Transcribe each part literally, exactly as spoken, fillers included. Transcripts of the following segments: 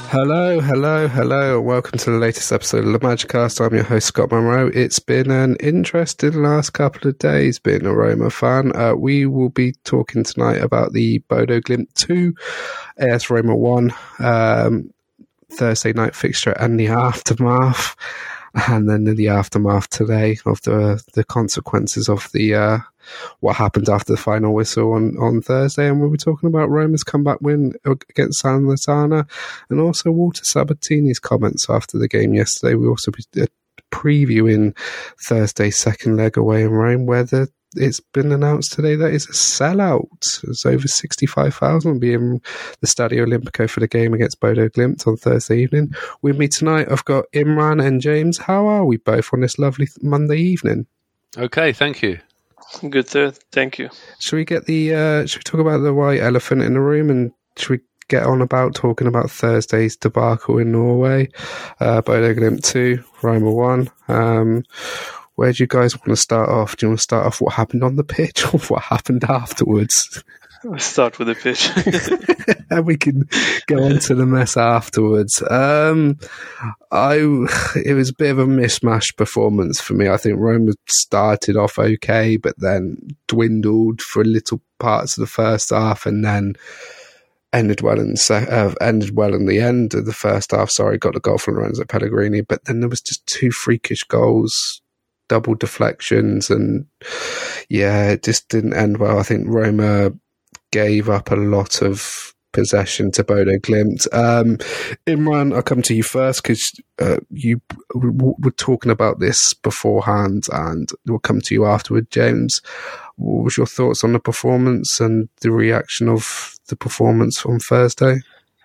Hello, hello, hello, and welcome to the latest episode of the Magicast. I'm your host, Scott Monroe. It's been an interesting last couple of days being a Roma fan. Uh, we will be talking tonight about the Bodo Glimt two, AS Roma one, um, Thursday night fixture and the aftermath, and then the aftermath today of the, the consequences of the uh, what happened after the final whistle on, on Thursday. And we'll be talking about Roma's comeback win against Salernitana and also Walter Sabatini's comments after the game yesterday. We'll also be previewing Thursday's second leg away in Rome, where the, it's been announced today that it's a sellout. It's over sixty-five thousand will be in the Stadio Olimpico for the game against Bodo Glimt on Thursday evening. With me tonight, I've got Imran and James. How are we both on this lovely Monday evening? Okay, thank you. Good, sir. Thank you. Should we get the? Uh, should we talk about the white elephant in the room, and should we get on about talking about Thursday's debacle in Norway? Uh, Bodo Glimt two, Roma one. Um, where do you guys want to start off? Do you want to start off what happened on the pitch or what happened afterwards? Let's start with the pitch. And we can go on to the mess afterwards. Um, I it was a bit of a mishmash performance for me. I think Roma started off okay, but then dwindled for little parts of the first half, and then ended well in the se- uh, ended well in the end of the first half. Sorry, got a goal from Lorenzo Pellegrini, but then there was just two freakish goals, double deflections, and yeah, it just didn't end well. I think Roma gave up a lot of possession to Bodo Glimt. Um, Imran, I'll come to you first because uh, you w- were talking about this beforehand, and we'll come to you afterward. James, what was your thoughts on the performance and the reaction of the performance on Thursday?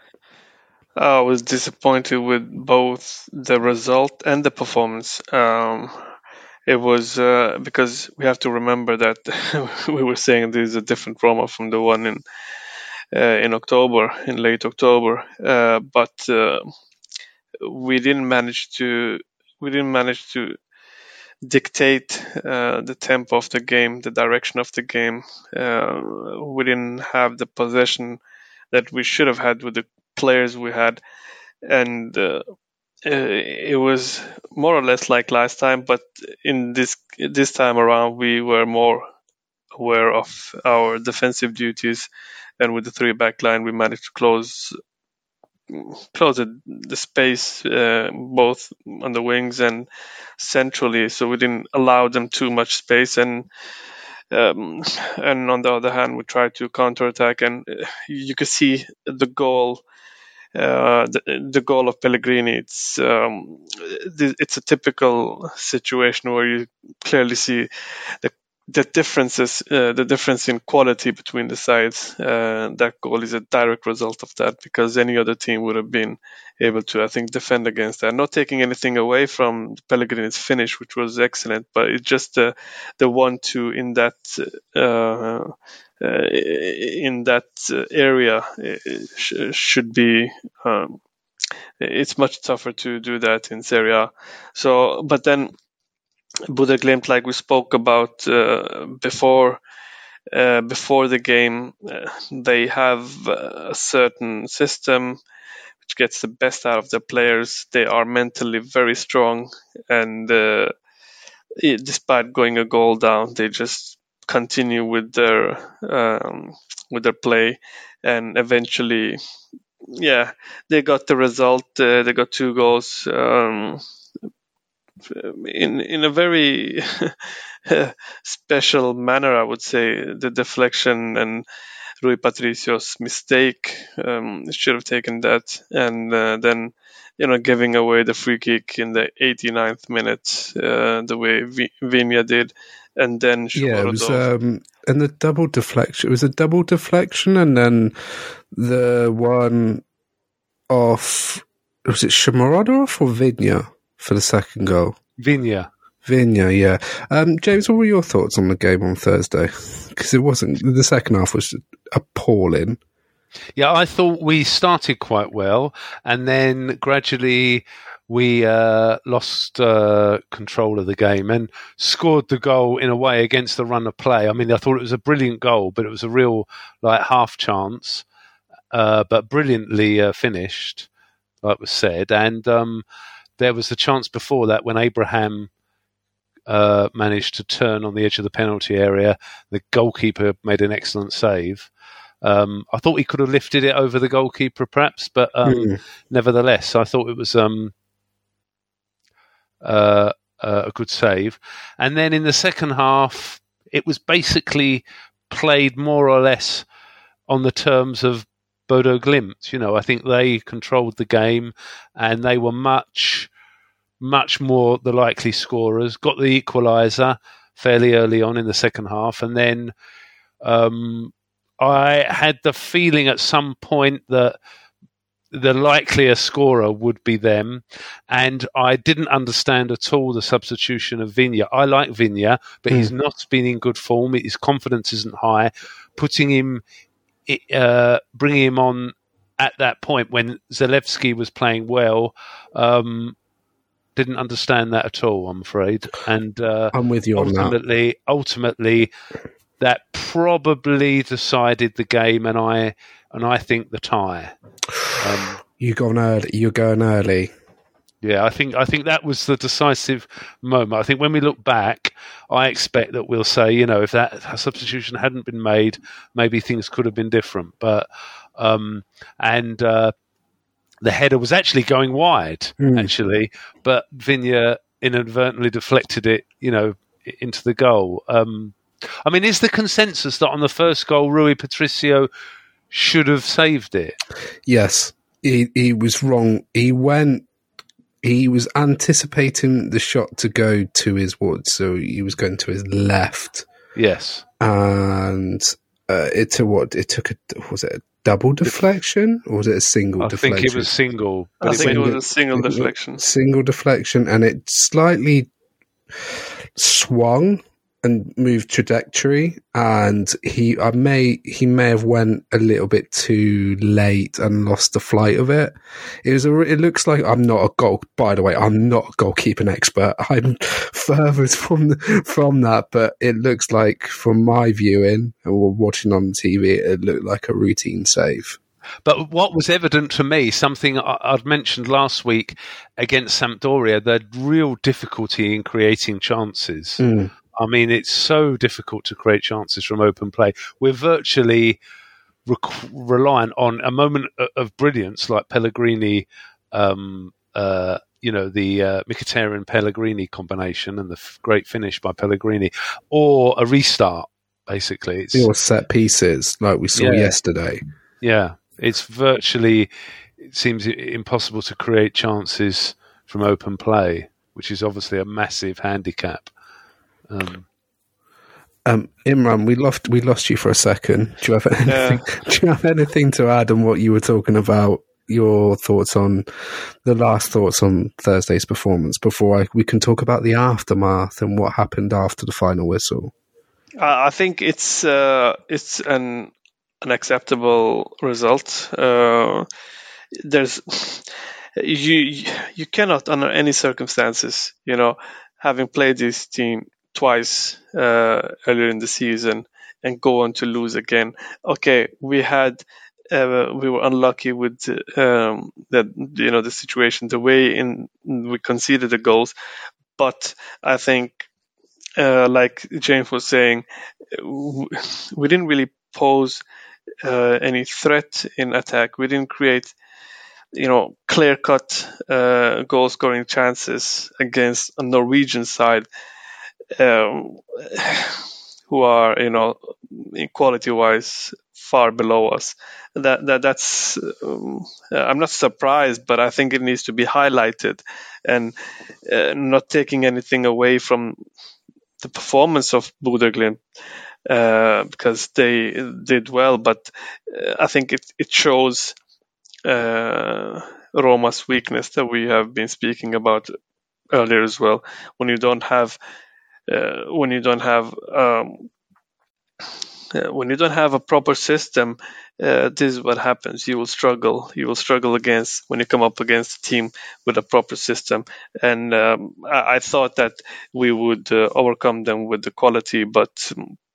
I was disappointed with both the result and the performance. Um, It was uh, because we have to remember that we were saying this is a different Roma from the one in uh, in October, in late October. Uh, but uh, we didn't manage to we didn't manage to dictate uh, the tempo of the game, the direction of the game. Uh, we didn't have the possession that we should have had with the players we had, and. Uh, Uh, it was more or less like last time, but in this this time around, we were more aware of our defensive duties, and with the three back line, we managed to close close the, the space uh, both on the wings and centrally, so we didn't allow them too much space. And um, and on the other hand, we tried to counterattack, and you could see the goal. Uh, the, the goal of Pellegrini, it's um, it's a typical situation where you clearly see the the differences, uh, the difference in quality between the sides. Uh, that goal is a direct result of that, because any other team would have been able to, I think, defend against that. Not taking anything away from Pellegrini's finish, which was excellent, but it's just the the one-two in that. Uh, Uh, in that area sh- should be um, it's much tougher to do that in Serie A. So, but then Bodo Glimt, like we spoke about uh, before uh, before the game, uh, they have a certain system which gets the best out of their players. They are mentally very strong, and uh, it, despite going a goal down, they just continue with their um, with their play, and eventually, yeah, they got the result. Uh, they got two goals um, in in a very special manner, I would say. The deflection and Rui Patricio's mistake, um, should have taken that, and uh, then you know giving away the free kick in the eighty-ninth minute, uh, the way v- Viña did. And then yeah, it was um, and the double deflection. It was a double deflection, and then the one off. Was it Shomurodov or Viña for the second goal? Viña, Viña, yeah. Um, James, what were your thoughts on the game on Thursday? Because it wasn't the second half was appalling. Yeah, I thought we started quite well, and then gradually we uh, lost uh, control of the game and scored the goal in a way against the run of play. I mean, I thought it was a brilliant goal, but it was a real like half chance, uh, but brilliantly uh, finished. like was said. And um, there was the chance before that when Abraham uh, managed to turn on the edge of the penalty area. The goalkeeper made an excellent save. Um, I thought he could have lifted it over the goalkeeper, perhaps, but um, mm. nevertheless, I thought it was um, uh, uh, a good save. And then in the second half, it was basically played more or less on the terms of Bodo Glimt. You know, I think they controlled the game, and they were much, much more the likely scorers. Got the equaliser fairly early on in the second half, and then. Um, I had the feeling at some point that the likelier scorer would be them, and I didn't understand at all the substitution of Viña. I like Viña, but mm. he's not been in good form. His confidence isn't high. Putting him, uh, bringing him on at that point when Zalewski was playing well, um, didn't understand that at all, I'm afraid. And uh, I'm with you on ultimately, that. Ultimately, that probably decided the game, and I and I think the tie. Um, you gone early. You're going early. Yeah, I think I think that was the decisive moment. I think when we look back, I expect that we'll say, you know, if that substitution hadn't been made, maybe things could have been different. But um, and uh, the header was actually going wide, mm. actually, but Viña inadvertently deflected it, you know, into the goal. Um, I mean, is the consensus that on the first goal, Rui Patricio should have saved it? Yes, he he was wrong. He went. He was anticipating the shot to go to his wood, so he was going to his left. Yes, and uh, it took what? It took a was it a double deflection or was it a single I deflection? I think it was single. But I it think it was a single deflection. Single deflection, and it slightly swung and moved trajectory, and he I may he may have went a little bit too late and lost the flight of it. It was a, it looks like I'm not a goal. By the way, I'm not a goalkeeping expert. I'm further from the, from that, but it looks like from my viewing or watching on T V, it looked like a routine save. But what was evident to me, something I'd mentioned last week against Sampdoria, the real difficulty in creating chances. Mm. I mean, it's so difficult to create chances from open play. We're virtually rec- reliant on a moment of brilliance like Pellegrini, um, uh, you know, the uh, Mkhitaryan-Pellegrini combination and the f- great finish by Pellegrini, or a restart, basically. It's, or set pieces like we saw yeah. yesterday. Yeah, it's virtually, it seems impossible to create chances from open play, which is obviously a massive handicap. Um, um, Imran, we lost we lost you for a second. Do you have anything? Yeah. Do you have anything to add on what you were talking about? Your thoughts on the last thoughts on Thursday's performance before I, we can talk about the aftermath and what happened after the final whistle. I think it's uh, it's an an acceptable result. Uh, there's you you cannot under any circumstances, you know, having played this team twice uh, earlier in the season and go on to lose again. Okay, we had uh, we were unlucky with um, that, you know, the situation, the way in we conceded the goals, but I think uh, like James was saying, we didn't really pose uh, any threat in attack. We didn't create, you know, clear-cut uh, goal-scoring chances against a Norwegian side um, who are, you know, quality-wise far below us. That that that's um, I'm not surprised, but I think it needs to be highlighted, and uh, not taking anything away from the performance of Bodø Glimt, uh, because they did well, but uh, I think it it shows uh, Roma's weakness that we have been speaking about earlier as well. When you don't have uh, when you don't have um, uh, when you don't have a proper system, uh, this is what happens. You will struggle. You will struggle against when you come up against a team with a proper system. And um, I, I thought that we would uh, overcome them with the quality, but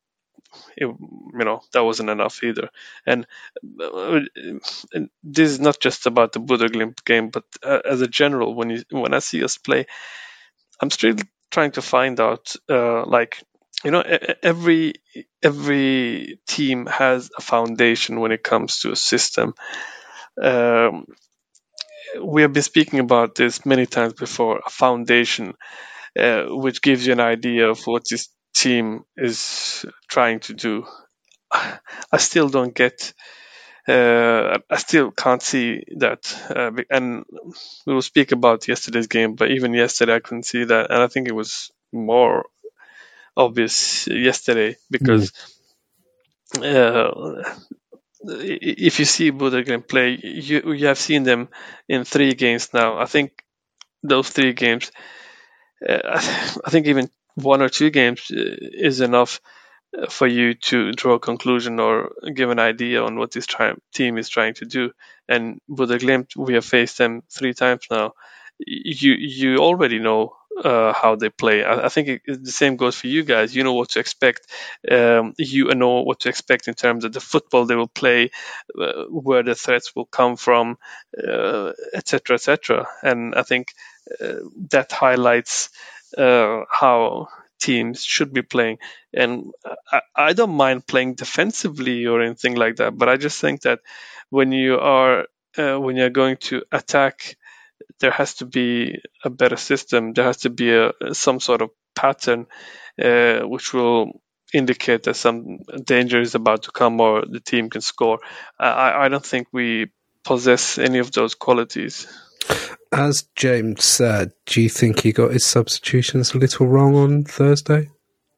it, you know, that wasn't enough either. And, uh, and this is not just about the Bodø/Glimt game, but uh, as a general, when you when I see us play, I'm still trying to find out, uh, like, you know, every every team has a foundation when it comes to a system. Um, we have been speaking about this many times before, a foundation, uh, which gives you an idea of what this team is trying to do. I still don't get, uh, I still can't see that. Uh, and we will speak about yesterday's game, but even yesterday I couldn't see that. And I think it was more obvious yesterday because mm. uh, if you see Bodø/Glimt play, you you have seen them in three games now. I think those three games, uh, I think even one or two games is enough for you to draw a conclusion or give an idea on what this try- team is trying to do. And Bodø/Glimt, we have faced them three times now. You you already know uh, how they play. I, I think it, the same goes for you guys. You know what to expect. Um, you know what to expect in terms of the football they will play, uh, where the threats will come from, et cetera, et cetera. And I think uh, that highlights uh, how teams should be playing. And I, I don't mind playing defensively or anything like that, but I just think that when you are uh, when you're going to attack, there has to be a better system. There has to be a some sort of pattern uh, which will indicate that some danger is about to come or the team can score. I, I don't think we possess any of those qualities. As James said, do you think he got his substitutions a little wrong on Thursday?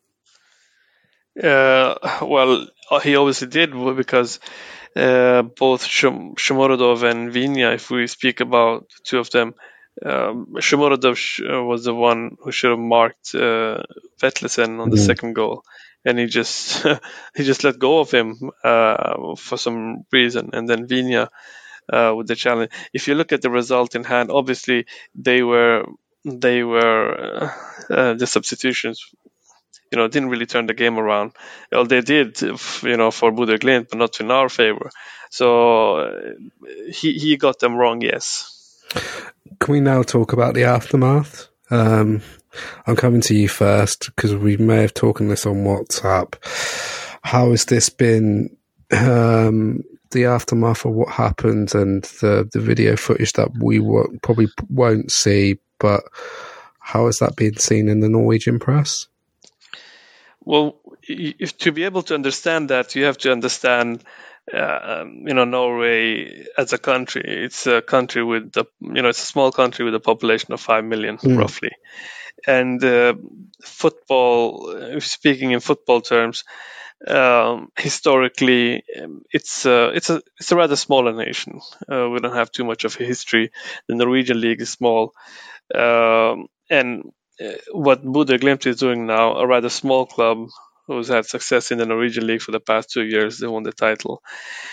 Uh, well, he obviously did, because uh, both Shomurodov and Viña, if we speak about the two of them, um, Shomurodov was the one who should have marked uh, Vetlesen on the mm. second goal, and he just he just let go of him uh, for some reason, and then Viña uh, with the challenge. If you look at the result in hand, obviously they were they were uh, uh, the substitutions, you know, didn't really turn the game around. Well, they did, you know, for Bodø/Glimt, but not in our favor. So uh, he he got them wrong, yes. Can we now talk about the aftermath? Um, I'm coming to you first because we may have talked this on WhatsApp. How has this been, um, the aftermath of what happened and the, the video footage that we w- probably won't see, but how has that been seen in the Norwegian press? Well, if to be able to understand that, you have to understand, uh, you know, Norway as a country. It's a country with, the, you know, it's a small country with a population of five million, mm. roughly. And uh, football, speaking in football terms, um, historically, it's uh, it's a it's a rather smaller nation. Uh, we don't have too much of a history. The Norwegian league is small, um, and what Bodø/Glimt is doing now, a rather small club who's had success in the Norwegian league for the past two years, they won the title.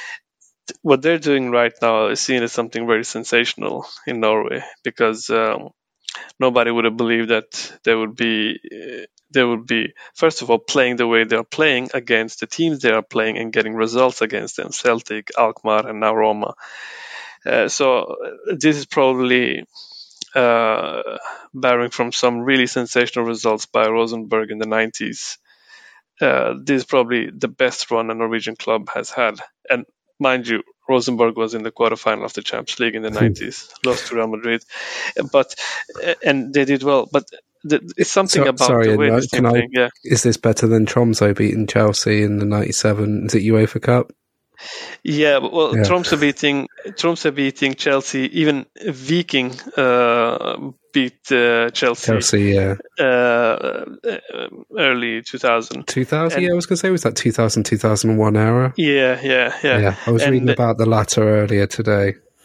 What they're doing right now is seen as something very sensational in Norway, because um, nobody would have believed that they would be they would be first of all playing the way they are playing against the teams they are playing and getting results against them: Celtic, Alkmaar, and now Roma. Uh, so this is probably Uh, bearing from some really sensational results by Rosenborg in the nineties. Uh, this is probably the best run a Norwegian club has had. And mind you, Rosenborg was in the quarterfinal of the Champions League in the nineties, lost to Real Madrid, but and they did well. But the, it's something so, about sorry, the way no, this thing. I, yeah. Is this better than Tromsø beating Chelsea in the ninety-seven? Is it UEFA Cup? Yeah, well, yeah. Tromsø beating Tromsø beating Chelsea, even Viking uh, beat uh, Chelsea. Chelsea, yeah. Uh, early two thousand. two thousand, and, yeah, I was going to say, was that two thousand, two thousand one era? Yeah, yeah, yeah. Yeah, I was and, reading about the latter earlier today.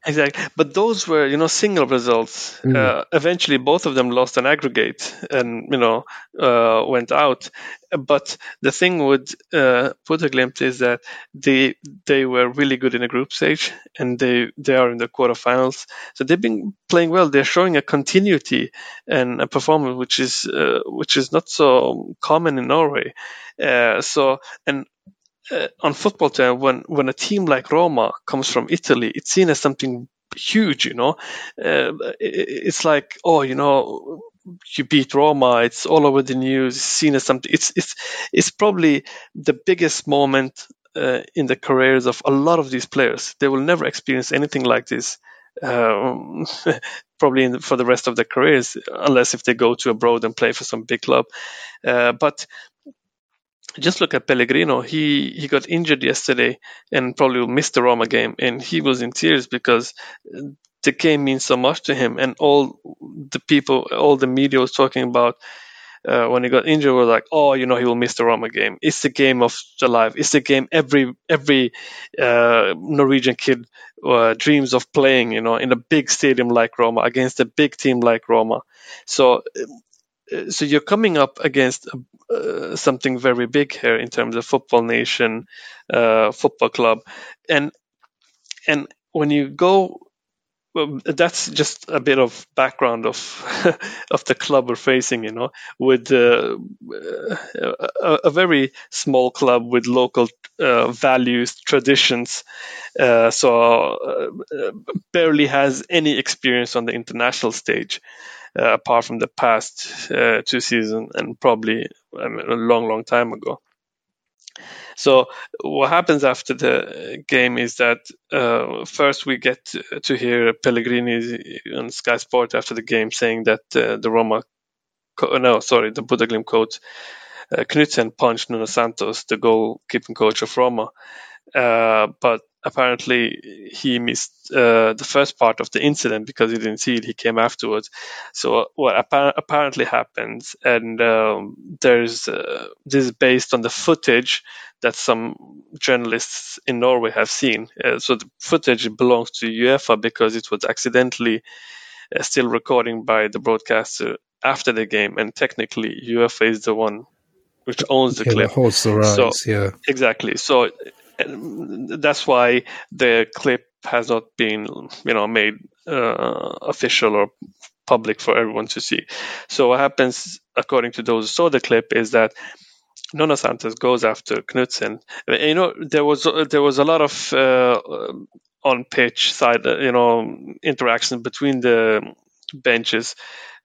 Exactly, but those were, you know, single results. Mm. Uh, eventually, both of them lost an aggregate, and you know, uh, went out. But the thing with uh, Glimt is that they they were really good in the group stage, and they they are in the quarterfinals. So they've been playing well. They're showing a continuity and a performance which is uh, which is not so common in Norway. Uh, so and uh, on football term, when when a team like Roma comes from Italy, it's seen as something huge. You know, uh, it, it's like, oh, you know, you beat Roma. It's all over the news. It's seen as something. It's it's it's probably the biggest moment uh, in the careers of a lot of these players. They will never experience anything like this. Um, probably in, for the rest of their careers, unless if they go to abroad and play for some big club. Uh, but just look at Pellegrino. He he got injured yesterday and probably will miss the Roma game, and he was in tears because the game means so much to him. And all the people, all the media was talking about uh, when he got injured were like, oh, you know, he will miss the Roma game. It's the game of the life. It's the game every every uh, Norwegian kid uh, dreams of playing. You know, in a big stadium like Roma against a big team like Roma. So. So you're coming up against uh, something very big here in terms of football nation, uh, football club, and and when you go, well, that's just a bit of background of of the club we're facing. You know, with uh, a, a very small club with local uh, values, traditions, uh, so uh, barely has any experience on the international stage. Uh, apart from the past uh, two seasons and probably I mean, a long, long time ago. So what happens after the game is that uh, first we get to hear Pellegrini on Sky Sport after the game saying that uh, the Roma, co- no, sorry, the Bodø/Glimt coach uh, Knutsen punched Nuno Santos, the goalkeeping coach of Roma. Uh, but apparently he missed uh, the first part of the incident because he didn't see it. He came afterwards. So what appa- apparently happens, and um, there's uh, this is based on the footage that some journalists in Norway have seen. Uh, so the footage belongs to UEFA because it was accidentally uh, still recording by the broadcaster after the game, and technically UEFA is the one which owns the yeah, clip. that holds the rights, so, yeah. Exactly. So that's why the clip has not been, you know, made uh, official or public for everyone to see. So what happens, according to those who saw the clip, is that Nuno Santos goes after Knutsen. You know, there was there was a lot of uh, on pitch side, you know, interaction between the benches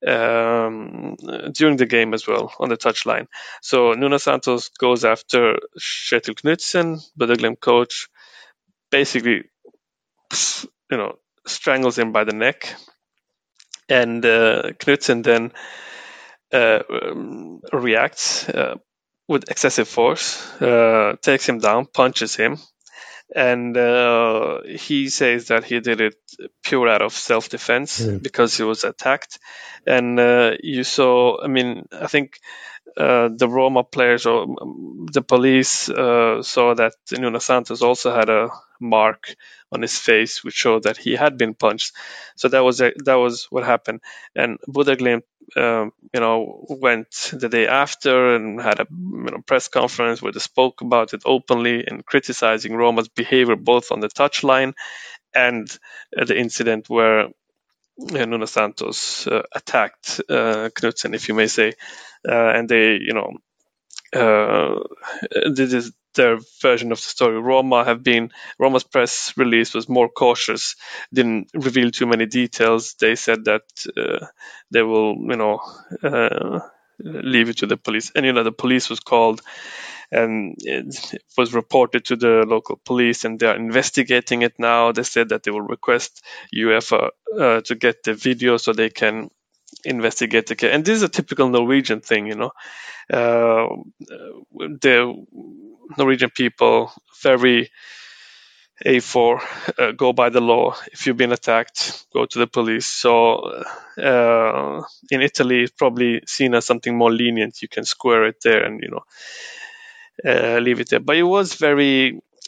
um, during the game as well on the touchline. So Nuno Santos goes after Kjetil Knutsen, Bodø/Glimt coach, basically, you know, strangles him by the neck, and uh, Knutsen then uh, um, reacts uh, with excessive force, uh, takes him down, punches him. And uh, he says that he did it pure out of self-defense mm. because he was attacked. And uh, you saw, I mean, I think uh, the Roma players or um, the police uh, saw that Nuno Santos also had a mark on his face, which showed that he had been punched. So that was a, that was what happened. And Bodø/Glimt, um, you know, went the day after and had a you know, press conference where they spoke about it openly and criticizing Roma's behavior both on the touchline and uh, the incident where uh, Nuno Santos uh, attacked uh, Knutsen, if you may say, uh, and they, you know, uh, this is their version of the story. Roma have been Roma's press release was more cautious, didn't reveal too many details. They said that uh, they will, you know, uh, leave it to the police. And you know, the police was called, and it was reported to the local police, and they are investigating it now. They said that they will request UEFA uh, to get the video so they can investigate the case. And this is a typical Norwegian thing, you know. Uh, the Norwegian people very A four, uh, go by the law. If you've been attacked, go to the police. So uh, in Italy, it's probably seen as something more lenient. You can square it there and, you know, uh, leave it there. But it was very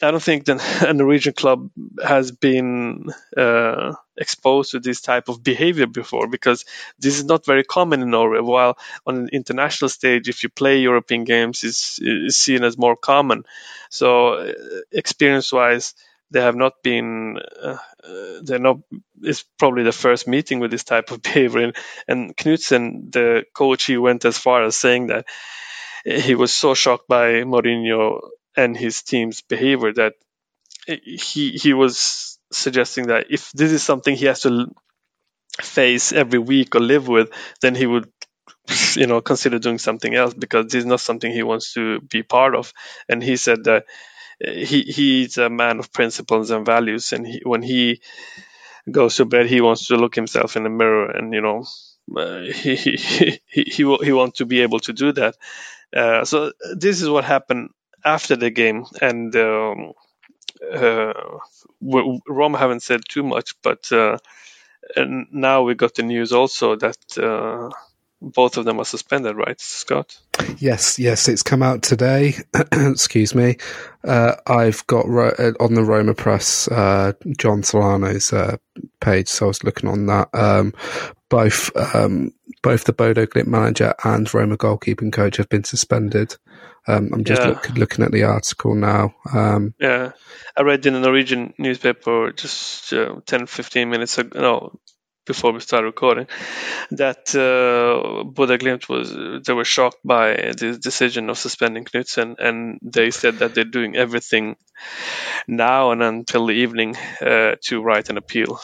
I don't think that a Norwegian club has been uh, exposed to this type of behavior before, because this is not very common in Norway. While on an international stage, if you play European games, is is seen as more common. So, uh, experience-wise, they have not been. Uh, uh, they're not. It's probably the first meeting with this type of behavior. And, and Knutsen, the coach, he went as far as saying that he was so shocked by Mourinho and his team's behavior that he he was suggesting that if this is something he has to face every week or live with, then he would, you know, consider doing something else, because this is not something he wants to be part of. And he said that he he's a man of principles and values, and he, when he goes to bed, he wants to look himself in the mirror, and you know, uh, he he he he, he wants to be able to do that. Uh, so this is what happened after the game, and um, uh, we, Roma haven't said too much, but uh, and now we got the news also that uh, both of them are suspended, right, Scott? Yes, yes, it's come out today. Excuse me. Uh, I've got ro- on the Roma Press, uh, John Solano's uh, page, so I was looking on that. Um, both um, both the Bodo Glimt manager and Roma goalkeeping coach have been suspended. Um, I'm just yeah. look, looking at the article now. Um, yeah, I read in a Norwegian newspaper just uh, ten, fifteen minutes ago, no, before we started recording, that uh, Bodo Glimt was, they were shocked by the decision of suspending Knutsen, and they said that they're doing everything now and until the evening uh, to write an appeal.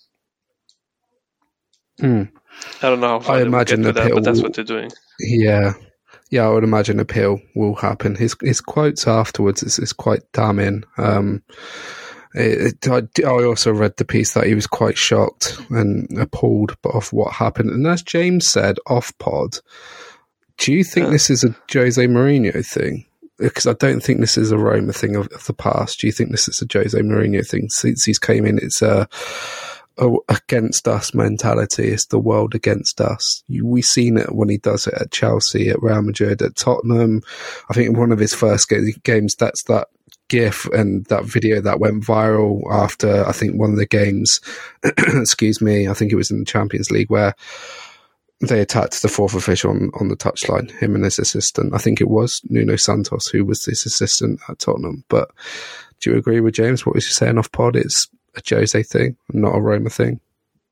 hmm. I don't know how far I they will imagine get with the that, appeal but that's will- what they're doing. Yeah. Yeah, I would imagine appeal will happen. His his quotes afterwards is, is quite damning. Um, it, it, I, I also read the piece that he was quite shocked and appalled of what happened. And as James said off pod, do you think Yeah. this is a Jose Mourinho thing? Because I don't think this is a Roma thing of, of the past. Do you think this is a Jose Mourinho thing? Since he's came in, it's a... a against us mentality. It's the world against us. You, we've seen it when he does it at Chelsea, at Real Madrid, at Tottenham. I think in one of his first ga- games, that's that GIF and that video that went viral after, I think, one of the games, excuse me, I think it was in the Champions League, where they attacked the fourth official on, on the touchline, him and his assistant. I think it was Nuno Santos who was his assistant at Tottenham. But do you agree with James? What was he saying off pod? It's a Jose thing, not a Roma thing.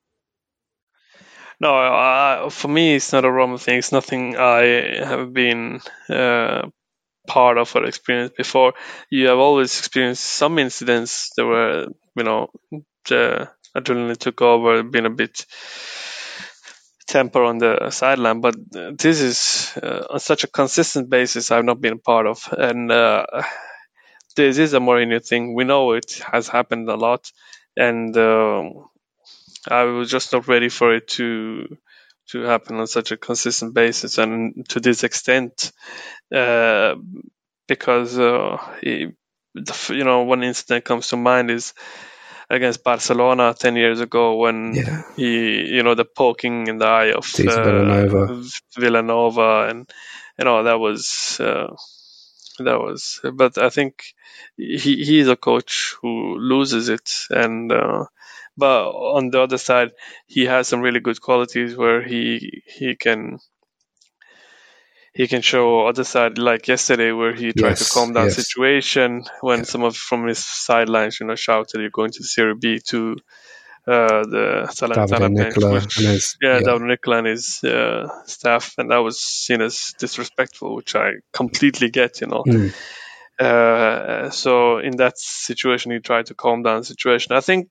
No, uh, for me, it's not a Roma thing. It's nothing I have been uh, part of or experienced before. You have always experienced some incidents that were, you know, the adrenaline took over, been a bit temper on the sideline. But this is uh, on such a consistent basis I've not been a part of. And uh, this is a Mourinho thing. We know it has happened a lot. And um, I was just not ready for it to to happen on such a consistent basis and to this extent, uh, because uh, he, the, you know, one incident comes to mind is against Barcelona ten years ago when Yeah. he, you know, the poking in the eye of Cesar uh, Villanova. Villanova, and you know that was uh, that was. But I think he he's a coach who loses it, and. Uh, But on the other side, he has some really good qualities where he he can he can show other side, like yesterday where he tried Yes, to calm down yes. situation when Yeah. some of from his sidelines, you know, shouted, "You're going to Serie B" to uh, the Salernitana Davide bench, Nicola which and his- yeah, yeah. Davide Nicola and his uh, staff, and that was seen as disrespectful, which I completely get, you know. Mm. Uh, so in that situation, he tried to calm down the situation. I think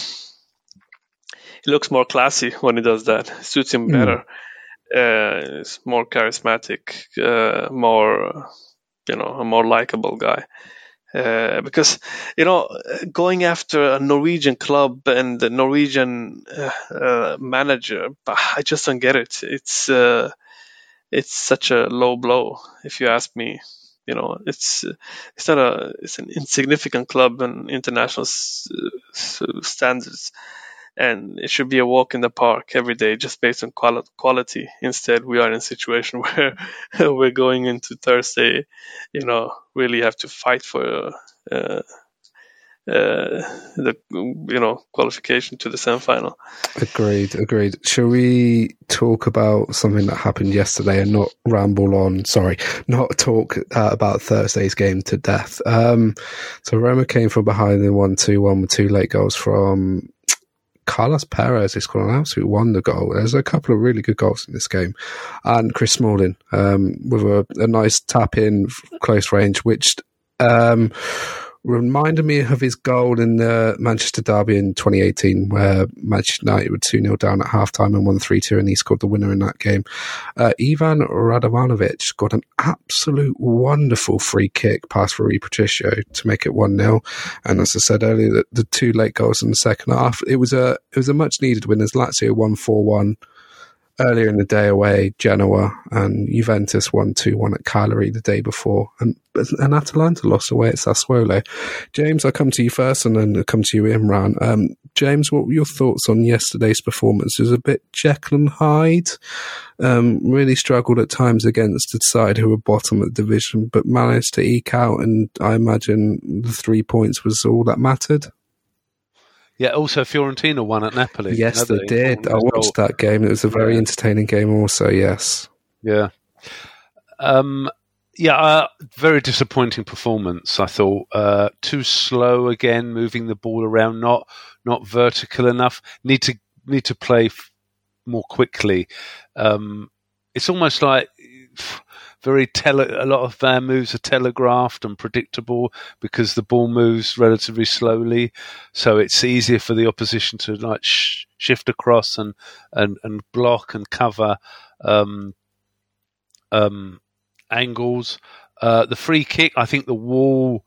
he looks more classy when he does that. Suits him Mm. better. Uh, he's more charismatic, uh, more, you know, a more likable guy. Uh, because, you know, going after a Norwegian club and the Norwegian uh, uh, manager, I just don't get it. It's uh, it's such a low blow, if you ask me. You know, it's it's not a it's an insignificant club in international s- s- standards. And it should be a walk in the park every day just based on quali- quality. Instead, we are in a situation where we're going into Thursday, you know, really have to fight for uh, uh, the you know qualification to the semi-final. Agreed, agreed. Shall we talk about something that happened yesterday and not ramble on? Sorry, not talk uh, about Thursday's game to death. Um, so Roma came from behind and won two one with two late goals from Carlos Perez. He scored an absolute wonder goal. There's a couple of really good goals in this game, and Chris Smalling um, with a, a nice tap in close range, which. Um, reminded me of his goal in the Manchester derby in twenty eighteen, where Manchester United were two nil down at half-time and won three two, and he scored the winner in that game. Uh, Ivan Radovanovic got an absolute wonderful free kick past Rui Patricio to make it one nil. And as I said earlier, the, the two late goals in the second half, it was a it was a much-needed win as Lazio won four one. Earlier in the day away, Genoa, and Juventus won two one at Cagliari the day before. And, and Atalanta lost away at Sassuolo. James, I'll come to you first and then I'll come to you, Imran. Um, James, what were your thoughts on yesterday's performance? It was a bit Jekyll and Hyde. Um, really struggled at times against the side who were bottom of the division, but managed to eke out, and I imagine the three points was all that mattered. Yeah, also Fiorentina won at Napoli. Yes, they did. I watched that game. It was a very yeah. entertaining game also, yes. Yeah. Um, yeah, uh, very disappointing performance, I thought. Uh, too slow again, moving the ball around, not not vertical enough. Need to need to play f- more quickly. Um, it's almost like... Very tele- a lot of their moves are telegraphed and predictable because the ball moves relatively slowly, so it's easier for the opposition to like sh- shift across and, and, and block and cover um, um, angles. Uh, the free kick, I think the wall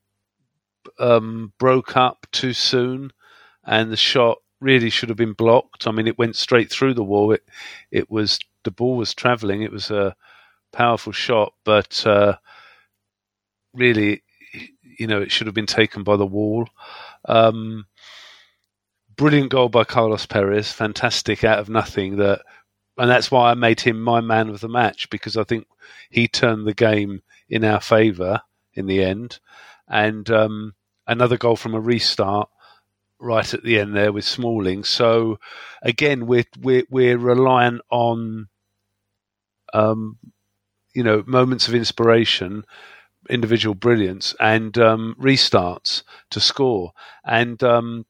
um, broke up too soon, and the shot really should have been blocked. I mean, it went straight through the wall. It it was the ball was travelling. It was a powerful shot, but uh, really, you know, it should have been taken by the wall. Um, brilliant goal by Carlos Perez, fantastic out of nothing. That, and that's why I made him my man of the match, because I think he turned the game in our favour in the end. And um, another goal from a restart right at the end there with Smalling. So again, we're we're, we're reliant on. Um, you know, moments of inspiration, individual brilliance, and um, restarts to score. And um,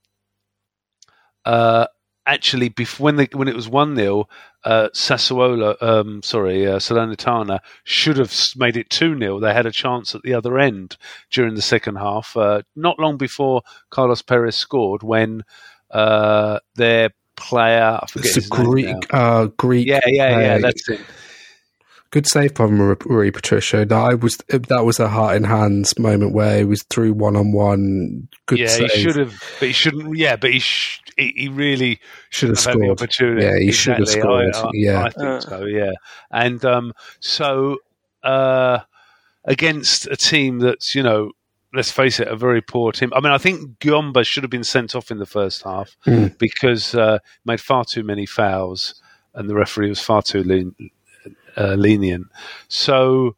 uh, actually, before, when, they, when it was one nil, uh, Sassuolo, um, sorry, uh, Salernitana should have made it two nil. They had a chance at the other end during the second half, uh, not long before Carlos Perez scored, when uh, their player, I forget it's his a name Greek, now. Uh, Greek, yeah, yeah, yeah, uh, that's it. Good save by Rui Patricio. That was that was a heart in hands moment where he was through one on one. Good yeah, save. he should have, but he shouldn't. Yeah, but he sh- he, he really should have scored. Had the opportunity. Yeah, he exactly. should have scored. I, I, yeah, I think so. Yeah, and um, so uh, against a team that's, you know, let's face it, a very poor team. I mean, I think Giomba should have been sent off in the first half mm. because uh, made far too many fouls, and the referee was far too lean. Uh, lenient. So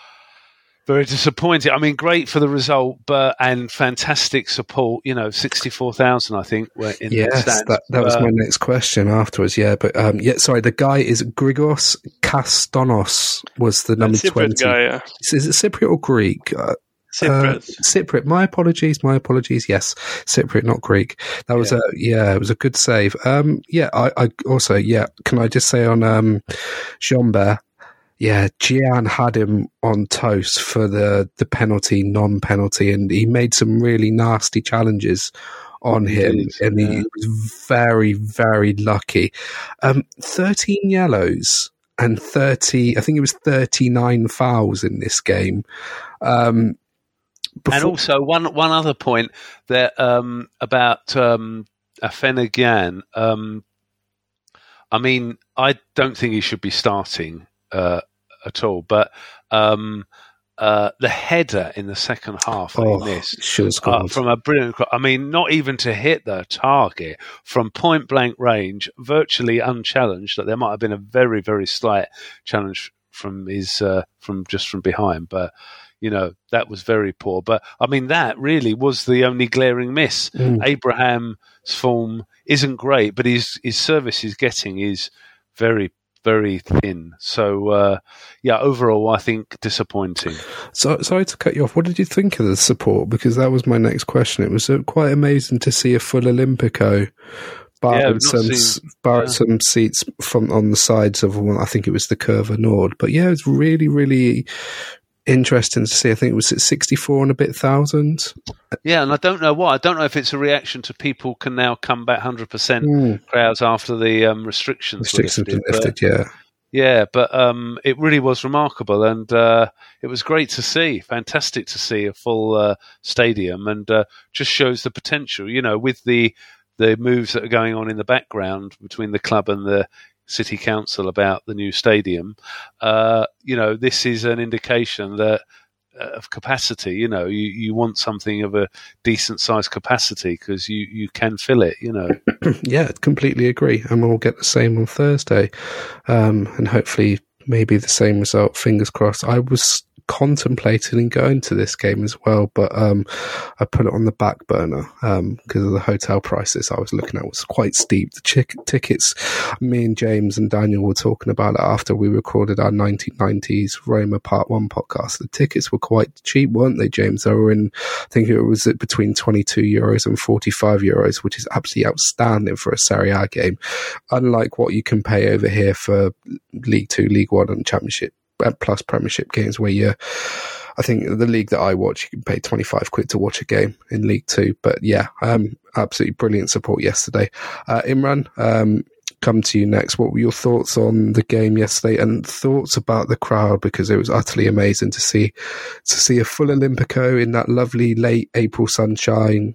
very disappointing. I mean, great for the result, but and fantastic support. You know, sixty-four thousand, I think, were in yes, the stands. that, that was uh, my next question afterwards. Yeah, but um, yeah, sorry, the guy is Grigos Kastanos was the number Cypriot twenty. Guy, yeah. Is it Cypriot or Greek? Uh, Cypriot. Uh, Cypriot. My apologies. My apologies. Yes, Cypriot, not Greek. That was yeah. a yeah. It was a good save. Um, yeah. I, I also yeah. Can I just say on um, Jean-Bert? Yeah, Gian had him on toast for the the penalty, non-penalty, and he made some really nasty challenges on him, is, and yeah. he was very, very lucky. Um, thirteen yellows and thirty. I think it was thirty-nine fouls in this game. Um, Before- and also one one other point that um, about um, Afena-Gyan. Um, I mean, I don't think he should be starting uh, at all. But um, uh, the header in the second half that oh, he missed should have scored. Uh, from a brilliant. I mean, not even to hit the target from point blank range, virtually unchallenged. That there might have been a very very slight challenge from his uh, from just from behind, but. You know, that was very poor. But, I mean, that really was the only glaring miss. Mm. Abraham's form isn't great, but his, his service he's getting is very, very thin. So, uh, yeah, overall, I think disappointing. So, sorry to cut you off. What did you think of the support? Because that was my next question. It was uh, quite amazing to see a full Olympico. Barring, yeah, some, seen, barring yeah. some seats from on the sides of one, I think it was the Curva Nord. But yeah, it's really, really interesting to see. I think it was at sixty-four and a bit thousand. Yeah, and I don't know why. I don't know if it's a reaction to people can now come back one hundred percent mm. crowds after the um, restrictions, restrictions lifted. lifted. But, yeah. Yeah, but um, it really was remarkable, and uh, it was great to see. Fantastic to see a full uh, stadium, and uh, just shows the potential, you know, with the the moves that are going on in the background between the club and the city council about the new stadium. Uh, you know, this is an indication that uh, of capacity. You know, you, you want something of a decent sized capacity because you, you can fill it, you know. Yeah, completely agree. And we'll get the same on Thursday. Um, and hopefully maybe the same result, fingers crossed. I was contemplating going to this game as well, but um, I put it on the back burner um, because of the hotel prices I was looking at was quite steep. The chick- tickets, me and James and Daniel were talking about it after we recorded our nineteen nineties Roma Part One podcast. The tickets were quite cheap, weren't they, James? They were in, I think it was between twenty-two euros and forty-five euros, which is absolutely outstanding for a Serie A game. Unlike what you can pay over here for League Two, League One, and Championship plus Premiership games, where you, I think the league that I watch, you can pay twenty-five quid to watch a game in League Two. But yeah, um, absolutely brilliant support yesterday. Uh, Imran, um, come to you next. What were your thoughts on the game yesterday and thoughts about the crowd? Because it was utterly amazing to see, to see a full Olympico in that lovely late April sunshine.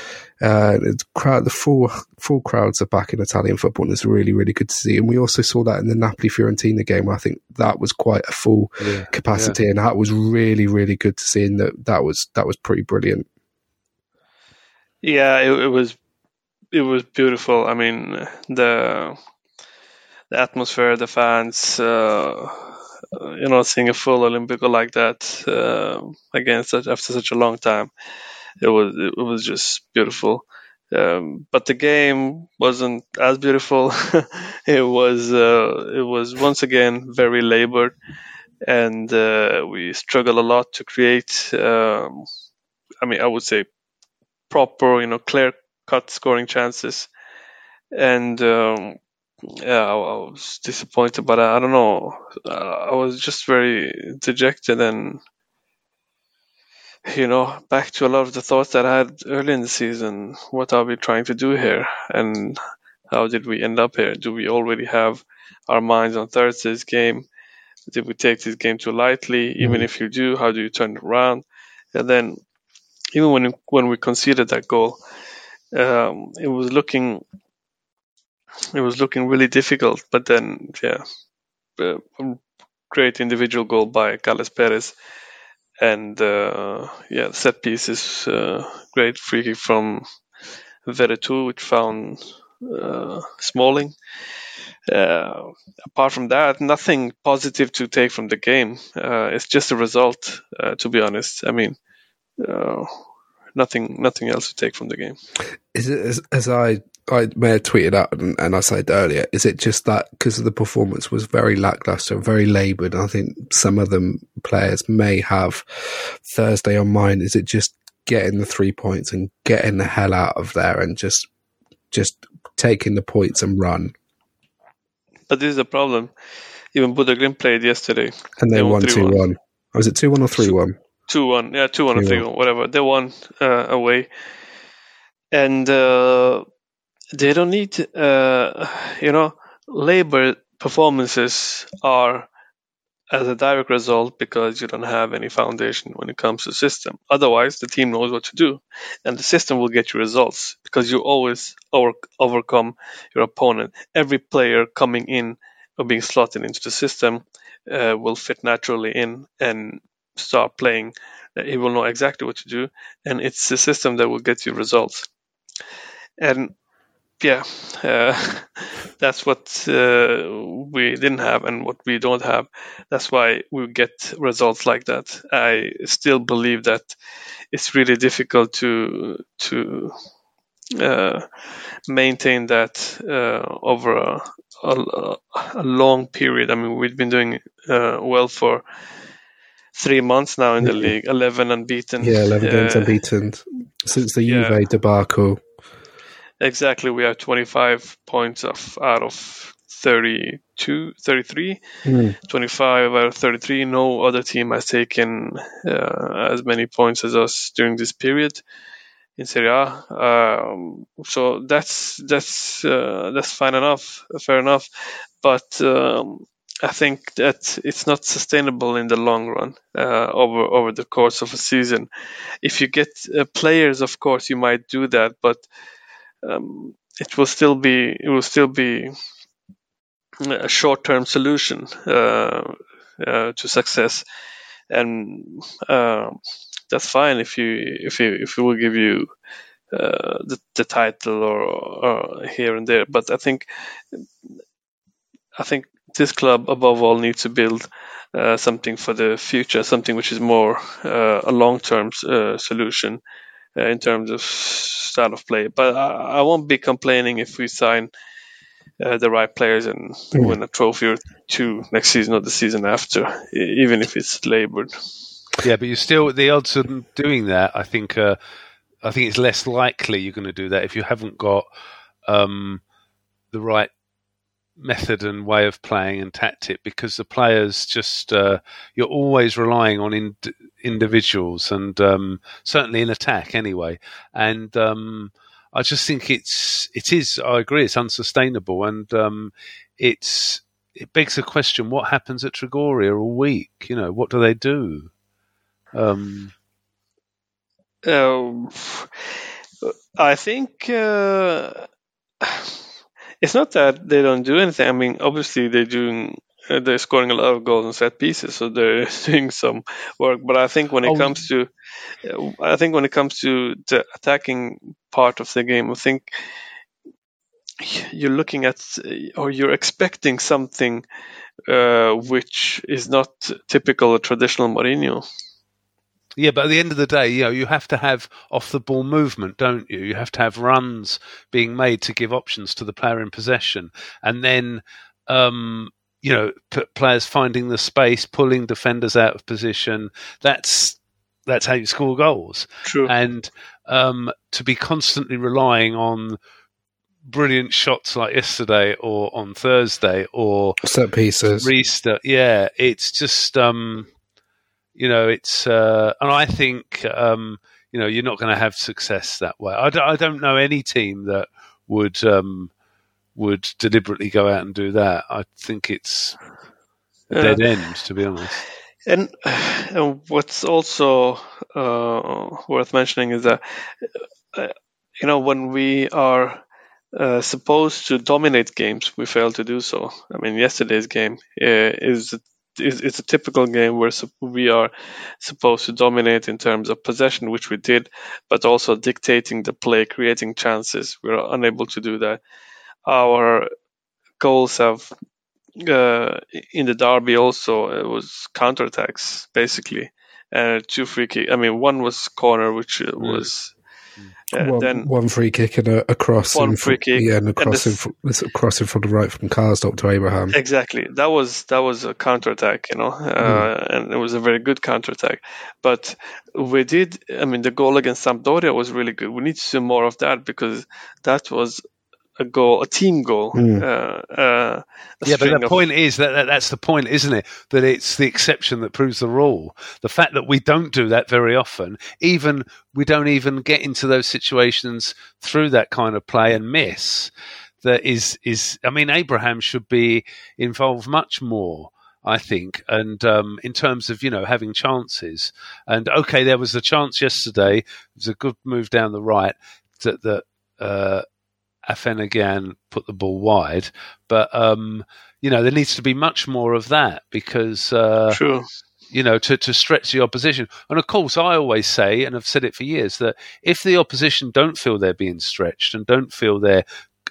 Uh, the crowd, the full full crowds are back in Italian football, and it's really, really good to see. And we also saw that in the Napoli-Fiorentina game, where I think that was quite a full yeah, capacity, yeah. and that was really, really good to see. And that that was that was pretty brilliant. Yeah, it, it was it was beautiful. I mean, the the atmosphere, the fans, uh, you know, seeing a full Olympico like that uh, again such, after such a long time. It was it was just beautiful, um, but the game wasn't as beautiful. it was uh, it was once again very labored, and uh, we struggled a lot to create. Um, I mean, I would say proper, you know, clear-cut scoring chances, and um, yeah, I, I was disappointed. But I, I don't know, I was just very dejected and. You know, back to a lot of the thoughts that I had early in the season. What are we trying to do here? And how did we end up here? Do we already have our minds on Thursday's game? Did we take this game too lightly? Mm-hmm. Even if you do, how do you turn it around? And then, even when when we conceded that goal, um, it was looking it was looking really difficult. But then, yeah, a great individual goal by Carles Perez. And uh, yeah, set piece is uh, great free kick from Veretout, which found uh, Smalling. Uh, apart from that, nothing positive to take from the game. Uh, it's just a result, uh, to be honest. I mean, uh, nothing, nothing else to take from the game. Is it as, as I? I may have tweeted out and, and I said earlier, is it just that because the performance was very lackluster, very laboured? I think some of them players may have Thursday on mind. Is it just getting the three points and getting the hell out of there and just just taking the points and run? But this is the problem. Even Bodø Glimt played yesterday. And they, they won two one. Was it two one or three one? two one, yeah, two one or three one, whatever. They won uh, away. And... Uh, They don't need, uh, you know, labor performances are as a direct result because you don't have any foundation when it comes to system. Otherwise, the team knows what to do, and the system will get you results because you always over, overcome your opponent. Every player coming in or being slotted into the system uh, will fit naturally in and start playing. He will know exactly what to do, and it's the system that will get you results. And yeah, uh, that's what uh, we didn't have and what we don't have. That's why we get results like that. I still believe that it's really difficult to to uh, maintain that uh, over a, a, a long period. I mean, we've been doing uh, well for three months now in the Yeah. league, eleven unbeaten. Yeah, eleven games Uh, unbeaten since the yeah. Juve debacle. Exactly, we have twenty-five points of out of thirty-two, thirty-three. Mm. twenty-five out of thirty-three. No other team has taken uh, as many points as us during this period in Serie A. Um, so that's that's uh, that's fine enough, fair enough. But um, I think that it's not sustainable in the long run uh, over over the course of a season. If you get uh, players, of course, you might do that, but um, it will still be it will still be a short-term solution uh, uh, to success, and uh, that's fine if you if you if it will give you uh, the, the title or, or here and there. But I think I think this club above all needs to build uh, something for the future, something which is more uh, a long-term uh, solution uh, in terms of style of play. But I, I won't be complaining if we sign Uh, the right players and Mm. win a trophy or two next season or the season after, e- even if it's laboured. Yeah, but you still the odds of doing that. I think. Uh, I think it's less likely you're going to do that if you haven't got um, the right method and way of playing and tactic, because the players just uh, you're always relying on ind- individuals and um, certainly in attack anyway. And um, I just think it's it is. I agree. It's unsustainable, and um, it's it begs the question: what happens at Trigoria all week? You know, what do they do? Um, Um, I think uh, it's not that they don't do anything. I mean, obviously they're doing. Uh, they're scoring a lot of goals and set pieces, so they're doing some work. But I think when it Oh. comes to, uh, I think when it comes to the attacking part of the game, I think you're looking at or you're expecting something uh, which is not typical or traditional Mourinho. Yeah, but at the end of the day, you know, you have to have off-the-ball movement, don't you? You have to have runs being made to give options to the player in possession, and then, um, you know, p- players finding the space, pulling defenders out of position. That's that's how you score goals. True. And um, to be constantly relying on brilliant shots like yesterday or on Thursday or set pieces, restart, yeah, it's just. Um, You know, it's, uh, and I think, um, you know, you're not going to have success that way. I don't, I don't know any team that would um, would deliberately go out and do that. I think it's a dead Yeah. end, to be honest. And, and what's also uh, worth mentioning is that, uh, you know, when we are uh, supposed to dominate games, we fail to do so. I mean, yesterday's game uh, is it's a typical game where we are supposed to dominate in terms of possession, which we did, but also dictating the play, creating chances. We are unable to do that. Our goals have, uh, in the derby also, it was counterattacks, basically. Uh, two free kick. I mean, one was corner, which was... Uh, one, then one free kick and a, a cross. One in free fr- kick. Yeah, and a cross, and in fr- crossing from the right from Karsdorp to Abraham. Exactly. That was that was a counterattack, you know, uh, mm. and it was a very good counterattack. But we did. I mean, the goal against Sampdoria was really good. We need to see more of that because that was a goal, a team goal. Mm. Uh, uh, yeah, but the of... point is that, that that's the point, isn't it? That it's the exception that proves the rule. The fact that we don't do that very often, even we don't even get into those situations through that kind of play and miss. That is is. I mean, Abraham should be involved much more, I think, and um, in terms of, you know, having chances. And okay, there was a chance yesterday. It was a good move down the right that that. Uh, Afenagan put the ball wide, but um, you know, there needs to be much more of that because uh, True. you know, to, to stretch the opposition. And of course, I always say, and I've said it for years, that if the opposition don't feel they're being stretched and don't feel they're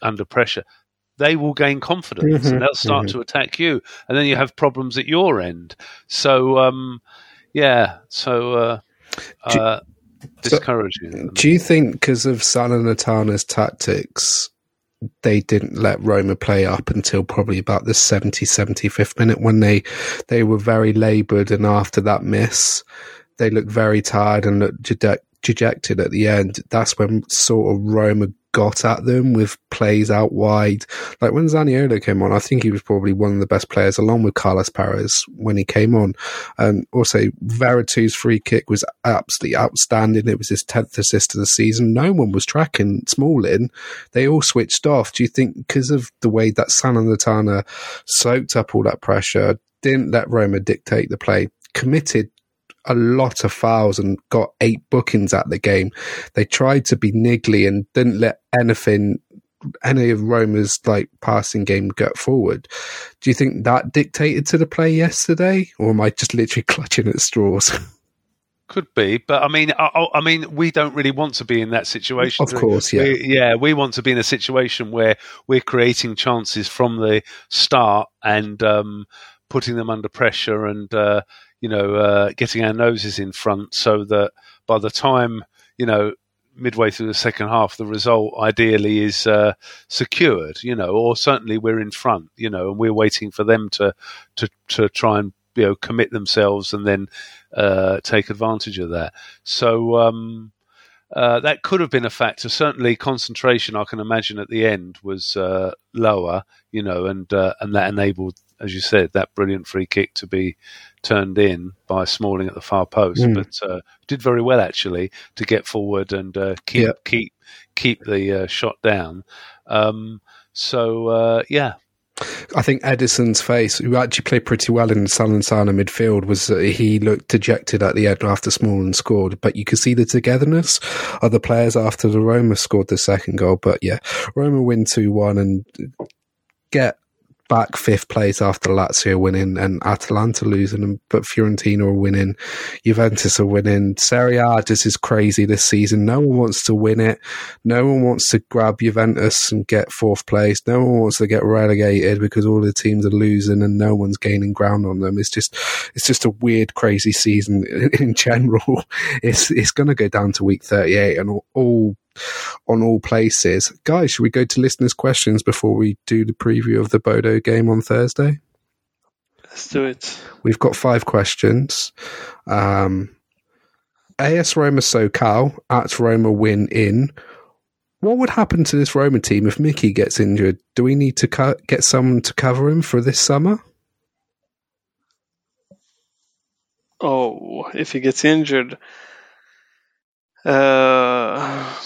under pressure, they will gain confidence Mm-hmm, and they'll start mm-hmm. to attack you, and then you have problems at your end. So, um, yeah, so uh, do, uh, discouraging. So, do you think because of Salernitana's tactics, they didn't let Roma play up until probably about the seventy, seventy-fifth minute when they, they were very laboured, and after that miss, they looked very tired and looked dejected at the end? That's when sort of Roma got at them with plays out wide. Like when Zaniolo came on, I think he was probably one of the best players along with Carlos Perez when he came on. And also Veritu's free kick was absolutely outstanding. It was his tenth assist of the season. No one was tracking Smalling. They all switched off. Do you think because of the way that Salernitana soaked up all that pressure, didn't let Roma dictate the play, committed a lot of fouls and got eight bookings at the game? They tried to be niggly and didn't let anything, any of Roma's like passing game get forward. Do you think that dictated to the play yesterday, or am I just literally clutching at straws? Could be, but I mean, I, I mean, we don't really want to be in that situation. Of course, yeah, we, yeah. We want to be in a situation where we're creating chances from the start and um, putting them under pressure and. Uh, you know, uh, getting our noses in front so that by the time, you know, midway through the second half, the result ideally is uh, secured, you know, or certainly we're in front, you know, and we're waiting for them to, to, to try and, you know, commit themselves and then uh, take advantage of that. So um, uh, that could have been a factor. Certainly concentration, I can imagine at the end was uh, lower, you know, and uh, and that enabled, as you said, that brilliant free kick to be turned in by Smalling at the far post, mm. but uh, did very well actually to get forward and uh, keep yep. keep keep the uh, shot down. Um, so uh, yeah, I think Edison's face, who actually played pretty well in the Salernitana midfield, was uh, he looked dejected at the end after Smalling scored, but you could see the togetherness of the players after the Roma scored the second goal. But yeah, Roma win two one and get back fifth place after Lazio winning and Atalanta losing, but Fiorentina are winning, Juventus are winning. Serie A just is crazy this season. No one wants to win it. No one wants to grab Juventus and get fourth place. No one wants to get relegated because all the teams are losing and no one's gaining ground on them. It's just, it's just a weird, crazy season in general. It's it's going to go down to week thirty-eight and all, all on all places. Guys, should we go to listeners' questions before we do the preview of the Bodo game on Thursday? Let's do it. We've got five questions. Um, A S Roma SoCal at Roma win in. What would happen to this Roma team if Mickey gets injured? Do we need to co- get someone to cover him for this summer? Oh, if he gets injured, uh,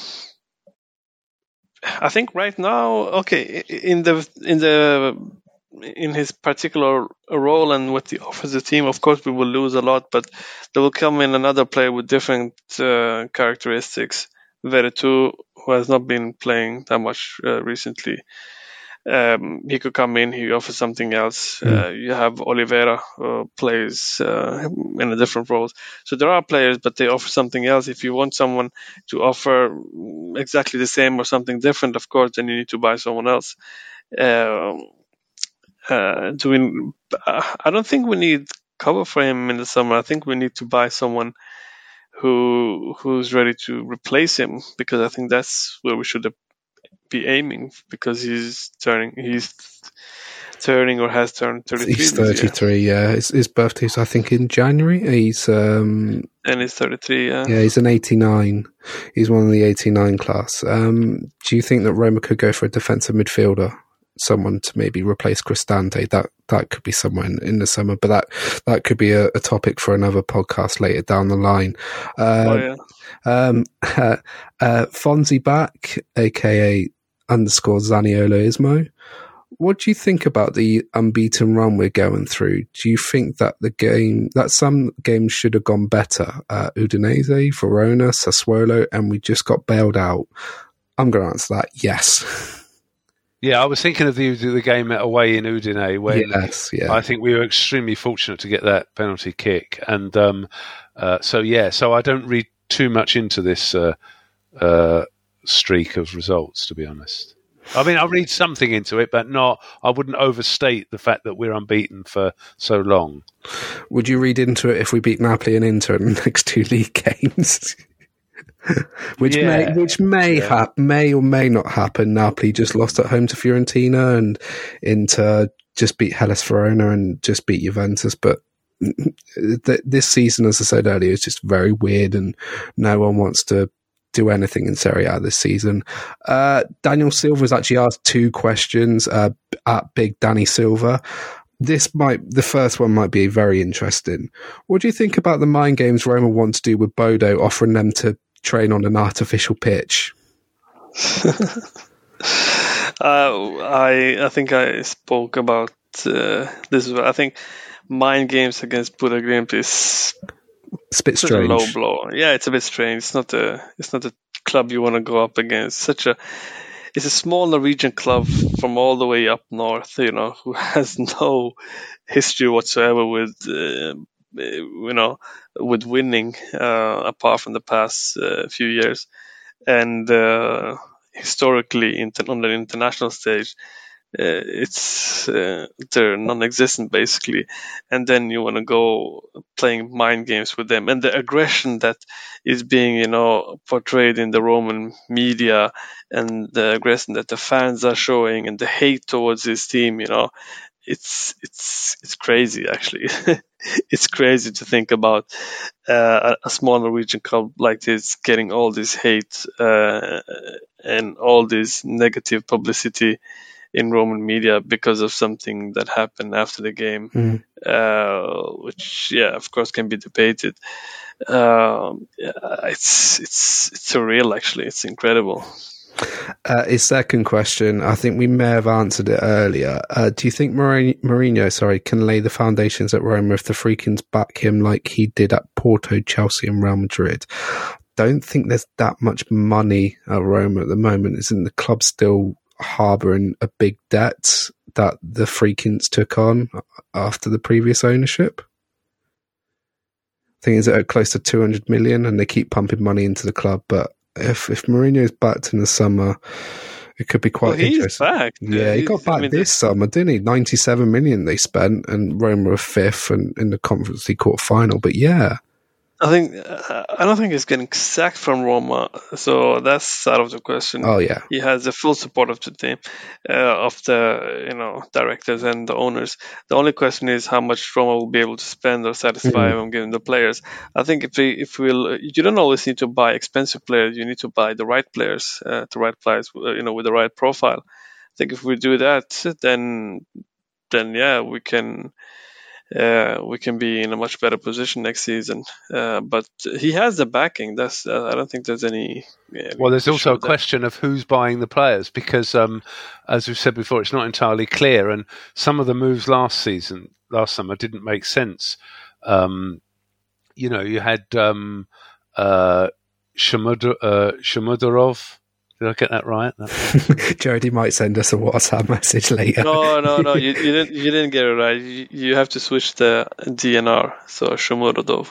I think right now, okay, in the in the in his particular role and what he offers the team, of course we will lose a lot, but there will come in another player with different uh, characteristics. Veretout, who has not been playing that much uh, recently, um, he could come in. He offers something else. Mm. Uh, you have Oliveira, who plays uh, in a different role. So there are players, but they offer something else. If you want someone to offer exactly the same or something different, of course, then you need to buy someone else. Uh, uh, doing, I don't think we need cover for him in the summer. I think we need to buy someone who who's ready to replace him, because I think that's where we should be aiming, because he's turning he's turning or has turned thirty-three. He's thirty-three, yeah. His, his birthday's I think in January. He's um and he's thirty-three, yeah. Yeah, he's an eighty-nine. He's one of the eighty-nine class. Um, do you think that Roma could go for a defensive midfielder? Someone to maybe replace Cristante? That that could be someone in, in the summer, but that that could be a, a topic for another podcast later down the line. Um, oh yeah. Um, uh, uh, Fonzie back, aka underscore Zaniolo Ismo. What do you think about the unbeaten run we're going through? Do you think that the game, that some games should have gone better? Uh, Udinese, Verona, Sassuolo, and we just got bailed out? I'm going to answer that yes. Yeah, I was thinking of the the game away in Udine when yes, yeah. I think we were extremely fortunate to get that penalty kick, and um, uh, so yeah, so I don't read too much into this uh, uh, streak of results, to be honest. I mean, I read something into it, but not. I wouldn't overstate the fact that we're unbeaten for so long. Would you read into it if we beat Napoli and Inter in the next two league games? which yeah. may, which may yeah. hap- may or may not happen. Napoli just lost at home to Fiorentina, and Inter just beat Hellas Verona and just beat Juventus. But th- this season, as I said earlier, is just very weird, and no one wants to do anything in Serie A this season. Uh, Daniel Silva has actually asked two questions uh, at Big Danny Silva. This might, the first one might be very interesting. What do you think about the mind games Roma want to do with Bodo, offering them to train on an artificial pitch? uh, I I think I spoke about uh, this. I think mind games against Buda Glimt is it's a bit such strange. a low blow. Yeah, it's a bit strange. It's not a it's not a club you want to go up against. Such a it's a small Norwegian club from all the way up north, you know, who has no history whatsoever with uh, you know with winning uh, apart from the past uh, few years, and uh, historically inter- on the international stage. Uh, it's uh, they're non-existent basically, and then you want to go playing mind games with them, and the aggression that is being you know portrayed in the Roman media, and the aggression that the fans are showing, and the hate towards this team, you know, it's it's it's crazy actually. It's crazy to think about uh, a small Norwegian club like this getting all this hate uh, and all this negative publicity in Roman media because of something that happened after the game, mm. uh, which, yeah, of course, can be debated. Um, yeah, it's it's it's surreal, actually. It's incredible. Uh, his second question, I think we may have answered it earlier. Uh, do you think Mourinho, sorry, can lay the foundations at Roma if the Freakins back him like he did at Porto, Chelsea, and Real Madrid? Don't think there's that much money at Roma at the moment. Isn't the club still harbouring a big debt that the Freakins took on after the previous ownership? I think it's at close to two hundred million, and they keep pumping money into the club. But if if Mourinho's back in the summer, it could be quite well, he's interesting. Back. Yeah, he he's, got back I mean, this summer, didn't he? ninety-seven million they spent, and Roma were fifth and in the Conference League quarter final. But yeah. I think I don't think he's getting sacked from Roma, so that's out of the question. Oh yeah, he has the full support of the team, uh, of the you know directors and the owners. The only question is how much Roma will be able to spend or satisfy mm-hmm. him given the players. I think if we if we'll you don't always need to buy expensive players. You need to buy the right players, uh, the right players, you know, with the right profile. I think if we do that, then then yeah, we can. Uh, we can be in a much better position next season. Uh, but he has the backing. That's uh, I don't think there's any. Yeah, well, there's also a question of who's buying the players because, um, as we've said before, it's not entirely clear. And some of the moves last season, last summer, didn't make sense. Um, you know, you had um, uh, Shamudar- uh, Shamudarov. Did I get that right? Jody might send us a WhatsApp message later. No, no, no. You, you didn't. You didn't get it right. You, you have to switch the D N R. So Shomurodov.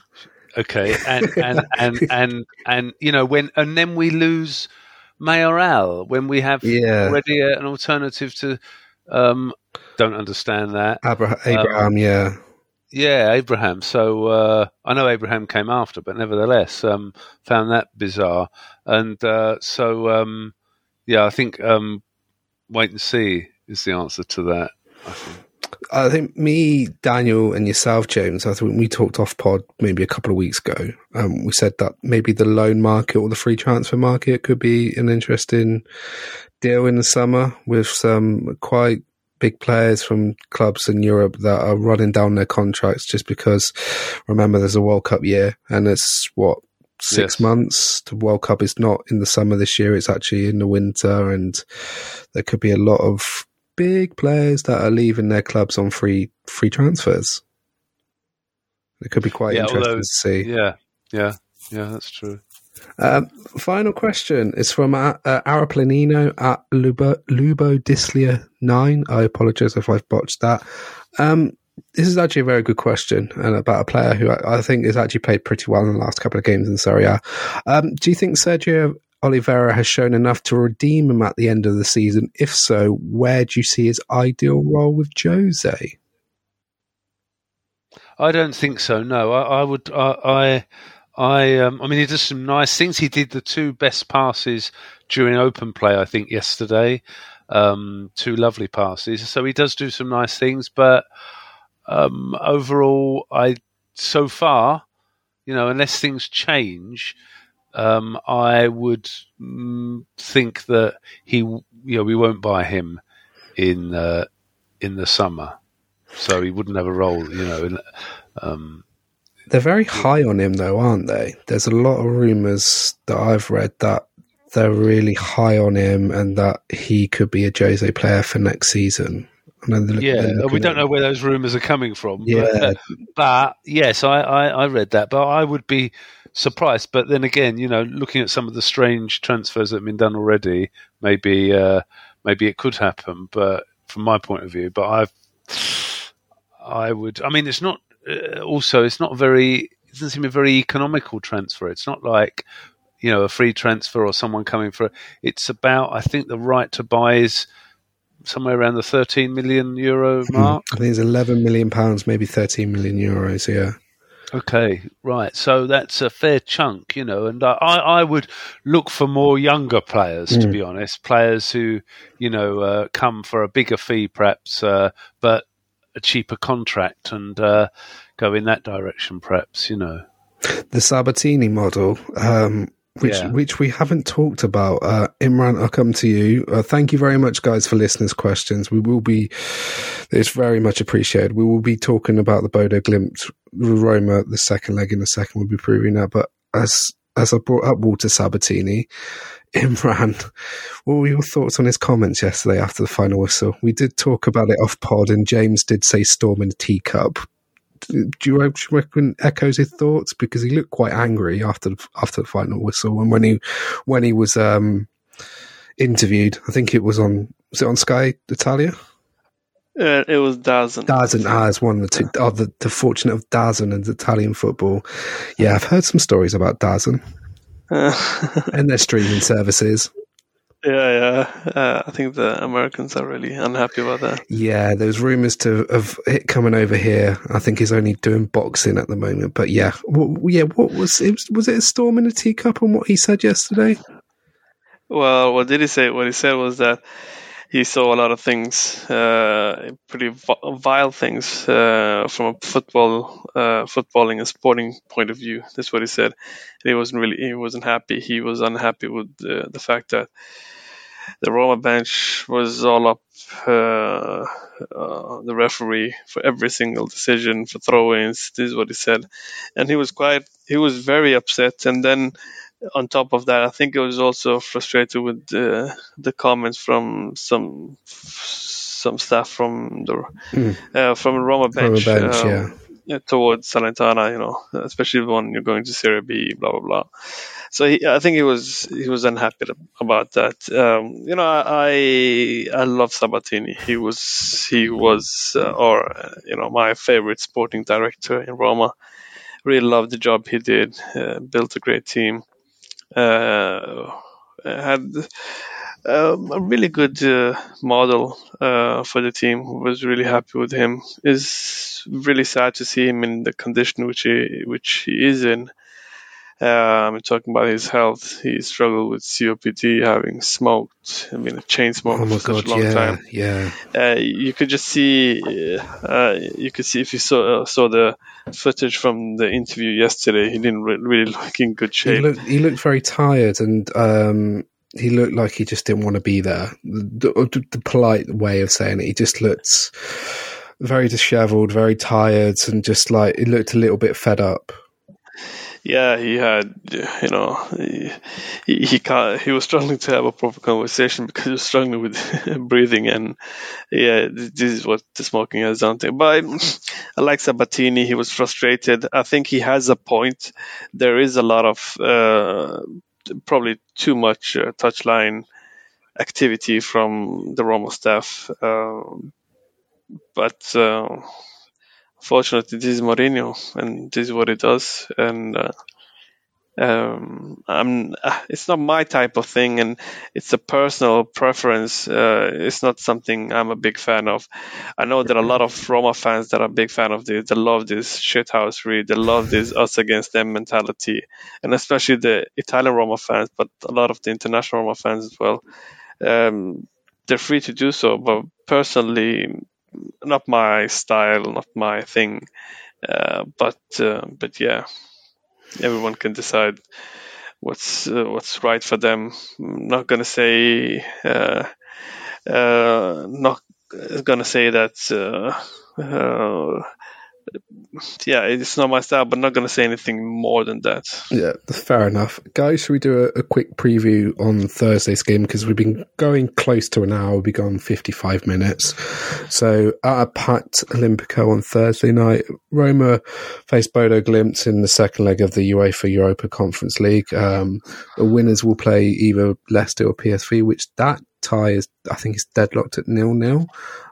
Okay, and and, and and and you know when and then we lose Mayoral when we have yeah. already an alternative to. Um, don't understand that. Abra- Abraham, um, yeah. Yeah, Abraham. So uh, I know Abraham came after, but nevertheless, um, found that bizarre. And uh, so, um, yeah, I think um, wait and see is the answer to that. I think. I think me, Daniel, and yourself, James, I think we talked off pod maybe a couple of weeks ago. Um, we said that maybe the loan market or the free transfer market could be an interesting deal in the summer with some quite big players from clubs in Europe that are running down their contracts just because, remember, there's a World Cup year and it's, what, six yes. months? The World Cup is not in the summer this year, it's actually in the winter, and there could be a lot of big players that are leaving their clubs on free free transfers. It could be quite yeah, interesting although, to see. Yeah, yeah, yeah, that's true. Um, final question is from uh, uh, Araplanino at Lubo, Lubo Dislia nine. I apologise if I've botched that. Um, this is actually a very good question and about a player who I, I think has actually played pretty well in the last couple of games in Serie A. Um, do you think Sergio Oliveira has shown enough to redeem him at the end of the season? If so, where do you see his ideal role with Jose? I don't think so. No, I, I would. I, I, I, um, I mean, he does some nice things. He did the two best passes during open play, I think, yesterday. Um, two lovely passes. So he does do some nice things. But um, overall, I so far, you know, unless things change, um, I would mm, think that he, you know, we won't buy him in uh, in the summer. So he wouldn't have a role, you know. In, um, they're very high on him, though, aren't they? There's a lot of rumours that I've read that they're really high on him and that he could be a Jose player for next season. Look, yeah, we don't know where those rumours are coming from. Yeah. But, but yes, I, I, I read that. But I would be surprised. But then again, you know, looking at some of the strange transfers that have been done already, maybe uh, maybe it could happen. But from my point of view, but I've I would. I mean, it's not. Uh, also, it's not very. It doesn't seem a very economical transfer. It's not like, you know, a free transfer or someone coming for. It's about. I think the right to buy is somewhere around the thirteen million euro mark. I think it's eleven million pounds, maybe thirteen million euros. Yeah. Okay, right. So that's a fair chunk, you know. And I, I would look for more younger players, mm. to be honest. Players who, you know, uh, come for a bigger fee, perhaps, uh, but a cheaper contract, and uh, go in that direction, perhaps, you know. The Sabatini model, um, which yeah. which we haven't talked about. Uh, Imran, I'll come to you. Uh, thank you very much, guys, for listeners' questions. We will be, it's very much appreciated. We will be talking about the Bodo Glimt Roma, the second leg in a second. We'll be proving that. But as as I brought up Walter Sabatini, Imran, what were your thoughts on his comments yesterday after the final whistle? We did talk about it off pod, and James did say storm in a teacup. Do you reckon echoes his thoughts? Because he looked quite angry after the, after the final whistle, and when he when he was um, interviewed, I think it was on was it on Sky Italia? Uh, it was DAZN. DAZN as one of the two. Oh, the, the fortune of DAZN and Italian football. Yeah, I've heard some stories about DAZN and their streaming services. Yeah, yeah. Uh, I think the Americans are really unhappy about that. Yeah, there's rumours to of it coming over here. I think he's only doing boxing at the moment. But yeah, what, yeah. What was it? Was it a storm in a teacup on what he said yesterday? Well, what did he say? What he said was that he saw a lot of things, uh, pretty vile things, uh, from a football, uh, footballing and sporting point of view. That's what he said. And he wasn't really, he wasn't happy. He was unhappy with uh, the fact that the Roma bench was all up uh, uh, the referee for every single decision, for throw-ins. This is what he said, and he was quite, he was very upset. And then, on top of that, I think it was also frustrated with the, the comments from some some staff from the mm. uh, from the Roma bench, Roma bench um, yeah. towards Salernitana, you know, especially when you're going to Serie B, blah blah blah. So he, I think he was he was unhappy about that. Um, you know, I I love Sabatini. He was he was uh, or uh, you know, my favorite sporting director in Roma. Really loved the job he did. Uh, built a great team. Uh, had um, a really good uh, model uh, for the team. Was really happy with him. It's really sad to see him in the condition which he which he is in. Um, talking about his health, he struggled with C O P D, having smoked. I mean, a chain smoker oh my for God, such a long yeah, time. Yeah, uh, you could just see. Uh, you could see if you saw uh, saw the footage from the interview yesterday. He didn't re- really look in good shape. He looked, he looked very tired, and um, he looked like he just didn't want to be there. The, the, the polite way of saying it, he just looked very dishevelled, very tired, and just like he looked a little bit fed up. Yeah, he had, you know, he he, he, can't, he was struggling to have a proper conversation because he was struggling with breathing, and yeah, this is what the smoking has done to him. But I like Sabatini. He was frustrated. I think he has a point. There is a lot of uh, probably too much uh, touchline activity from the Roma staff, uh, but. Uh, Fortunately, this is Mourinho, and this is what he does. And uh, Um, I'm, it's not my type of thing, and it's a personal preference. Uh, it's not something I'm a big fan of. I know there are a lot of Roma fans that are big fan of this. They love this shithousery. They love this us against them mentality, and especially the Italian Roma fans, but a lot of the international Roma fans as well. Um, they're free to do so, but personally, not my style, not my thing. Uh, but uh, but yeah. Everyone can decide what's uh, what's right for them. I'm not gonna say uh, uh, not gonna say that. Uh, uh, yeah, it's not my style, but not gonna say anything more than that. Yeah, fair enough, guys. Should we do a, a quick preview on Thursday's game, because we've been going close to an hour. We've been gone fifty-five minutes. So at a packed Olimpico on Thursday night, Roma face Bodo Glimt in the second leg of the UEFA Europa Conference League. Um, the winners will play either Leicester or P S V, which that tie is, I think, is deadlocked at nil nil.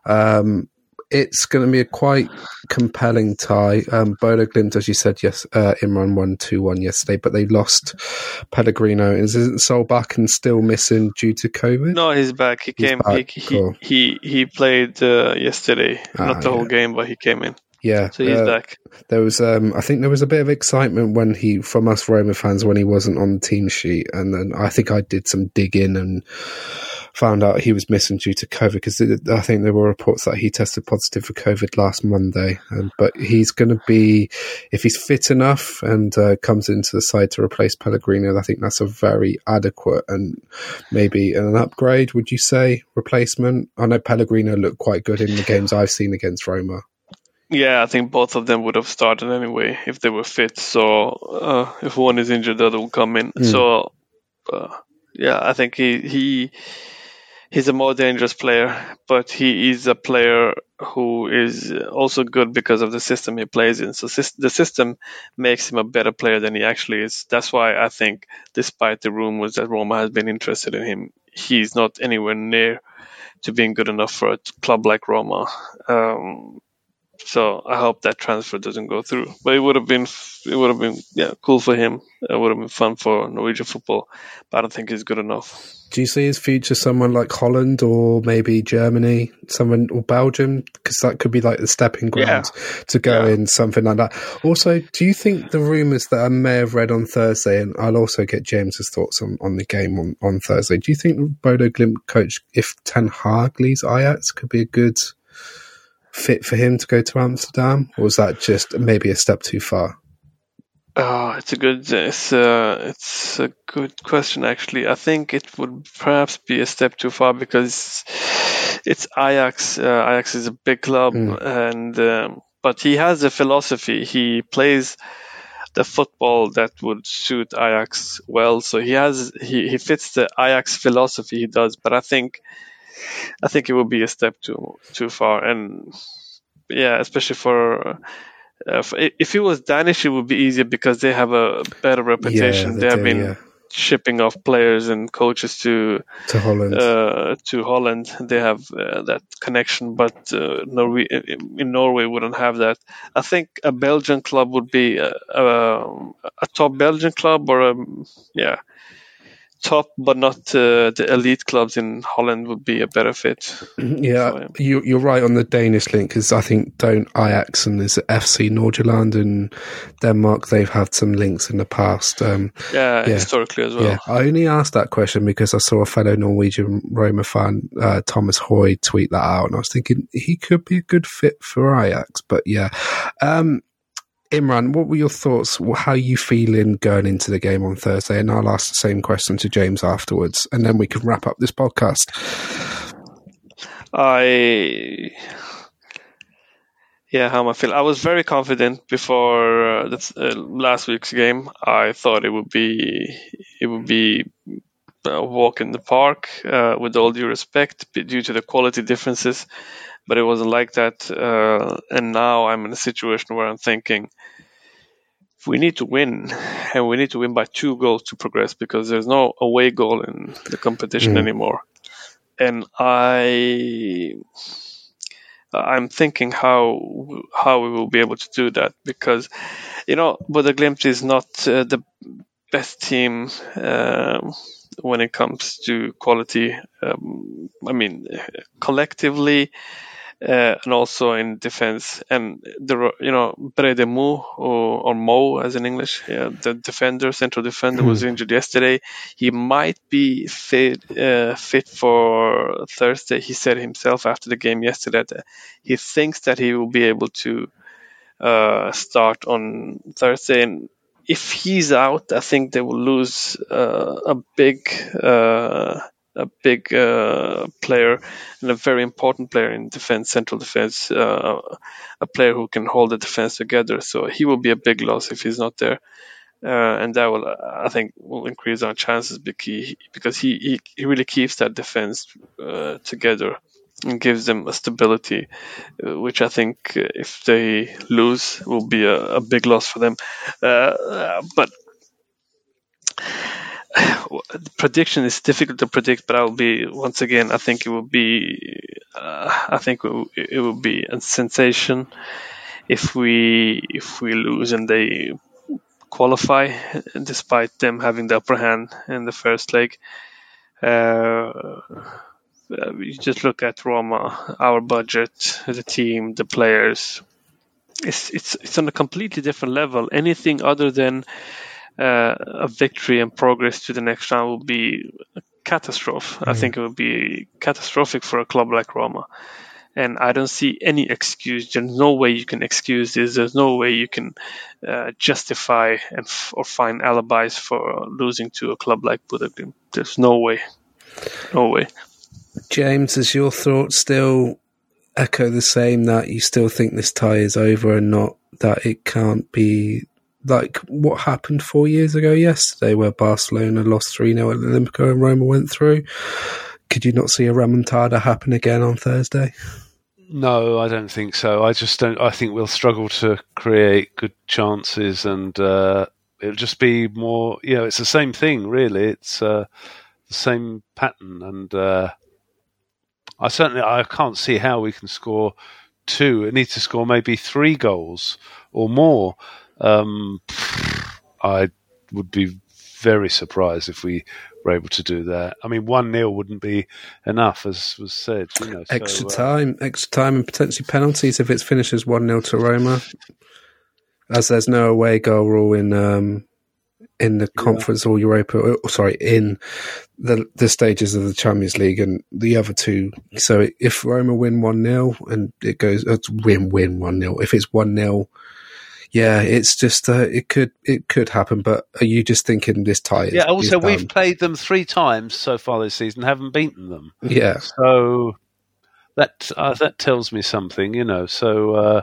Um, It's going to be a quite compelling tie. Um, Bodo Glimt, as you said, yes, uh, Imran won two one yesterday, but they lost Pellegrino. Is Isn't Sol back and still missing due to COVID? No, he's back. He He's came. back. He, Cool. he he he played uh, yesterday, Ah, not the yeah. whole game, but he came in. Yeah, So he's uh, back. There was, um, I think, there was a bit of excitement when he, from us Roma fans, when he wasn't on the team sheet, and then I think I did some digging and found out he was missing due to COVID, because I think there were reports that he tested positive for COVID last Monday. Um, but he's going to be, if he's fit enough and uh, comes into the side to replace Pellegrino, I think that's a very adequate and maybe an upgrade. Would you say replacement? I know Pellegrino looked quite good in the games I've seen against Roma. Yeah, I think both of them would have started anyway if they were fit. So uh, if one is injured, the other will come in. Mm. So uh, yeah, I think he he he's a more dangerous player, but he is a player who is also good because of the system he plays in. So sys- the system makes him a better player than he actually is. That's why I think, despite the rumors that Roma has been interested in him, he's not anywhere near to being good enough for a club like Roma. Um, So I hope that transfer doesn't go through. But it would have been, it would have been, yeah, cool for him. It would have been fun for Norwegian football. But I don't think he's good enough. Do you see his future someone like Holland or maybe Germany, someone or Belgium? Because that could be like the stepping ground Yeah. to go Yeah. in, something like that. Also, do you think the rumours that I may have read on Thursday, and I'll also get James's thoughts on, on the game on, on Thursday, do you think Bodo Glimt coach, if Ten Hag leaves Ajax, could be a good fit for him to go to Amsterdam? Or is that just maybe a step too far? Oh, it's a good, it's a, it's a good question actually. I think it would perhaps be a step too far because it's Ajax. Uh, Ajax is a big club, Mm. and um, but he has a philosophy. He plays the football that would suit Ajax well. So he has he, he fits the Ajax philosophy. He does, but I think I think it would be a step too too far, and yeah, especially for. Uh, for if it was Danish, it would be easier because they have a better reputation. Yeah, they have do, been yeah. shipping off players and coaches to To Holland. uh, to Holland. They have uh, that connection, but uh, Norway in Norway wouldn't have that. I think a Belgian club would be a, a, a top Belgian club, or a yeah, top but not uh, the elite clubs in Holland would be a better fit. Yeah, for him. you, you're right on the Danish link, because I think don't Ajax and there's F C Nordsjælland in Denmark, they've had some links in the past. Um, Yeah, Yeah. historically as well. yeah, I only asked that question because I saw a fellow Norwegian Roma fan, uh, Thomas Hoy, tweet that out, and I was thinking he could be a good fit for Ajax. But yeah, um, Imran, what were your thoughts? How are you feeling going into the game on Thursday? And I'll ask the same question to James afterwards, and then we can wrap up this podcast. I yeah, how am I feel? I was very confident before uh, that's, uh, last week's game. I thought it would be it would be a walk in the park, uh, with all due respect, b- due to the quality differences, but it wasn't like that. Uh, and now I'm in a situation where I'm thinking we need to win, and we need to win by two goals to progress because there's no away goal in the competition Mm. anymore. And I. I'm thinking how how we will be able to do that because, you know, Bodo Glimt is not uh, the best team um, when it comes to quality. Um, I mean, collectively. Uh, and also in defense, and the you know Bredemu or, or Mo as in English, yeah, the defender, central defender, was injured yesterday. He might be fit uh, fit for Thursday. He said himself after the game yesterday that he thinks that he will be able to uh, start on Thursday. And if he's out, I think they will lose uh, a big. Uh, a big uh, player and a very important player in defense, central defense, uh, a player who can hold the defense together. So he will be a big loss if he's not there. Uh, and that will, I think, will increase our chances because he, he, he really keeps that defense uh, together and gives them a stability, uh, which I think uh, if they lose will be a, a big loss for them. Uh, but the prediction is difficult to predict, but I'll be once again. I think it will be. Uh, I think it will, it will be a sensation if we if we lose and they qualify, despite them having the upper hand in the first leg. Uh, you just look at Roma, our budget, the team, the players. It's it's it's on a completely different level. Anything other than Uh, a victory and progress to the next round will be a catastrophe. Mm. I think it would be catastrophic for a club like Roma. And I don't see any excuse. There's no way you can excuse this. There's no way you can uh, justify and f- or find alibis for losing to a club like Bodø Glimt. There's no way. No way. James, does your thoughts still echo the same, that you still think this tie is over and not that it can't be like what happened four years ago yesterday, where Barcelona lost three nil at Olimpico and Roma went through? Could you not see a remontada happen again on Thursday? No, I don't think so. I just don't. I think we'll struggle to create good chances, and uh, it'll just be more. You know, it's the same thing, really. It's uh, the same pattern, and uh, I certainly I can't see how we can score two. It needs to score maybe three goals or more. Um, I would be very surprised if we were able to do that. I mean, one nil wouldn't be enough, as was said. You know, extra so, time, uh, extra time, and potentially penalties if it finishes one nil to Roma. As there's no away goal rule in um, in the Conference yeah. or Europa, or, sorry, in the the stages of the Champions League and the other two. So if Roma win one nil and it goes uh, win win one nil, if it's one nil. Yeah, it's just uh, it could it could happen, but are you just thinking this tie is, yeah, also is we've played them three times so far this season, haven't beaten them. Yeah. So that uh, that tells me something, you know. So uh,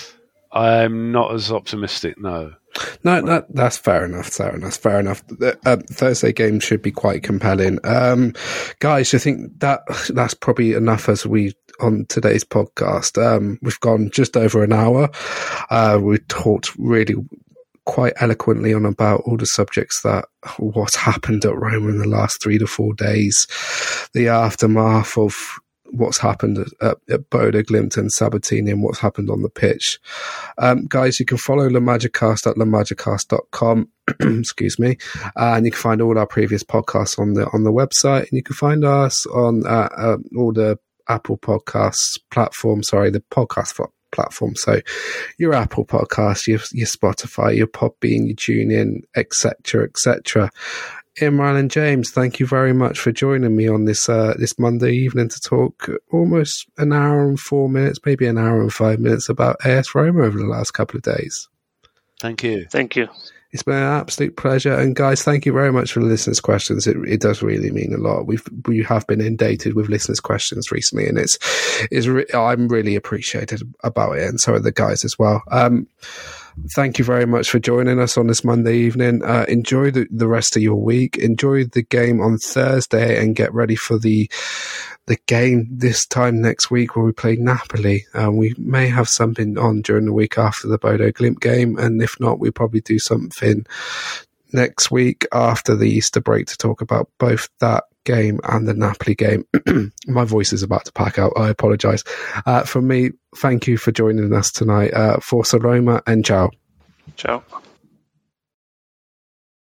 I'm not as optimistic, no. No, that, that's fair enough, fair enough, fair enough. The uh, Thursday game should be quite compelling. Um, guys, I think that that's probably enough as we on today's podcast. Um, we've gone just over an hour. Uh, we talked really quite eloquently on about all the subjects that what's happened at Roma in the last three to four days, the aftermath of what's happened at, at, at Bodø Glimt and Sabatini and what's happened on the pitch. Um, guys, you can follow La Magicast at la magicast dot com. Excuse me. Uh, and you can find all our previous podcasts on the on the website, and you can find us on uh, uh, all the Apple Podcasts platform, sorry, the podcast platform. So your Apple Podcast, your, your Spotify, your Podbean, your TuneIn, et cetera, et cetera. Imran and James, thank you very much for joining me on this uh, this Monday evening to talk almost an hour and four minutes, maybe an hour and five minutes about A S Roma over the last couple of days. Thank you. Thank you. It's been an absolute pleasure. And guys, thank you very much for the listeners' questions. It, it does really mean a lot. We've, we have been inundated with listeners' questions recently, and it's, it's re- I'm really appreciated about it. And so are the guys as well. Um, thank you very much for joining us on this Monday evening. Uh, enjoy the, the rest of your week. Enjoy the game on Thursday and get ready for the, the game this time next week where we play Napoli. Uh, we may have something on during the week after the Bodø Glimt game, and if not, we'll probably do something next week after the Easter break to talk about both that game and the Napoli game. My voice is about to pack out. I apologise. Uh, from me, thank you for joining us tonight. Uh, Forza Roma and ciao. Ciao.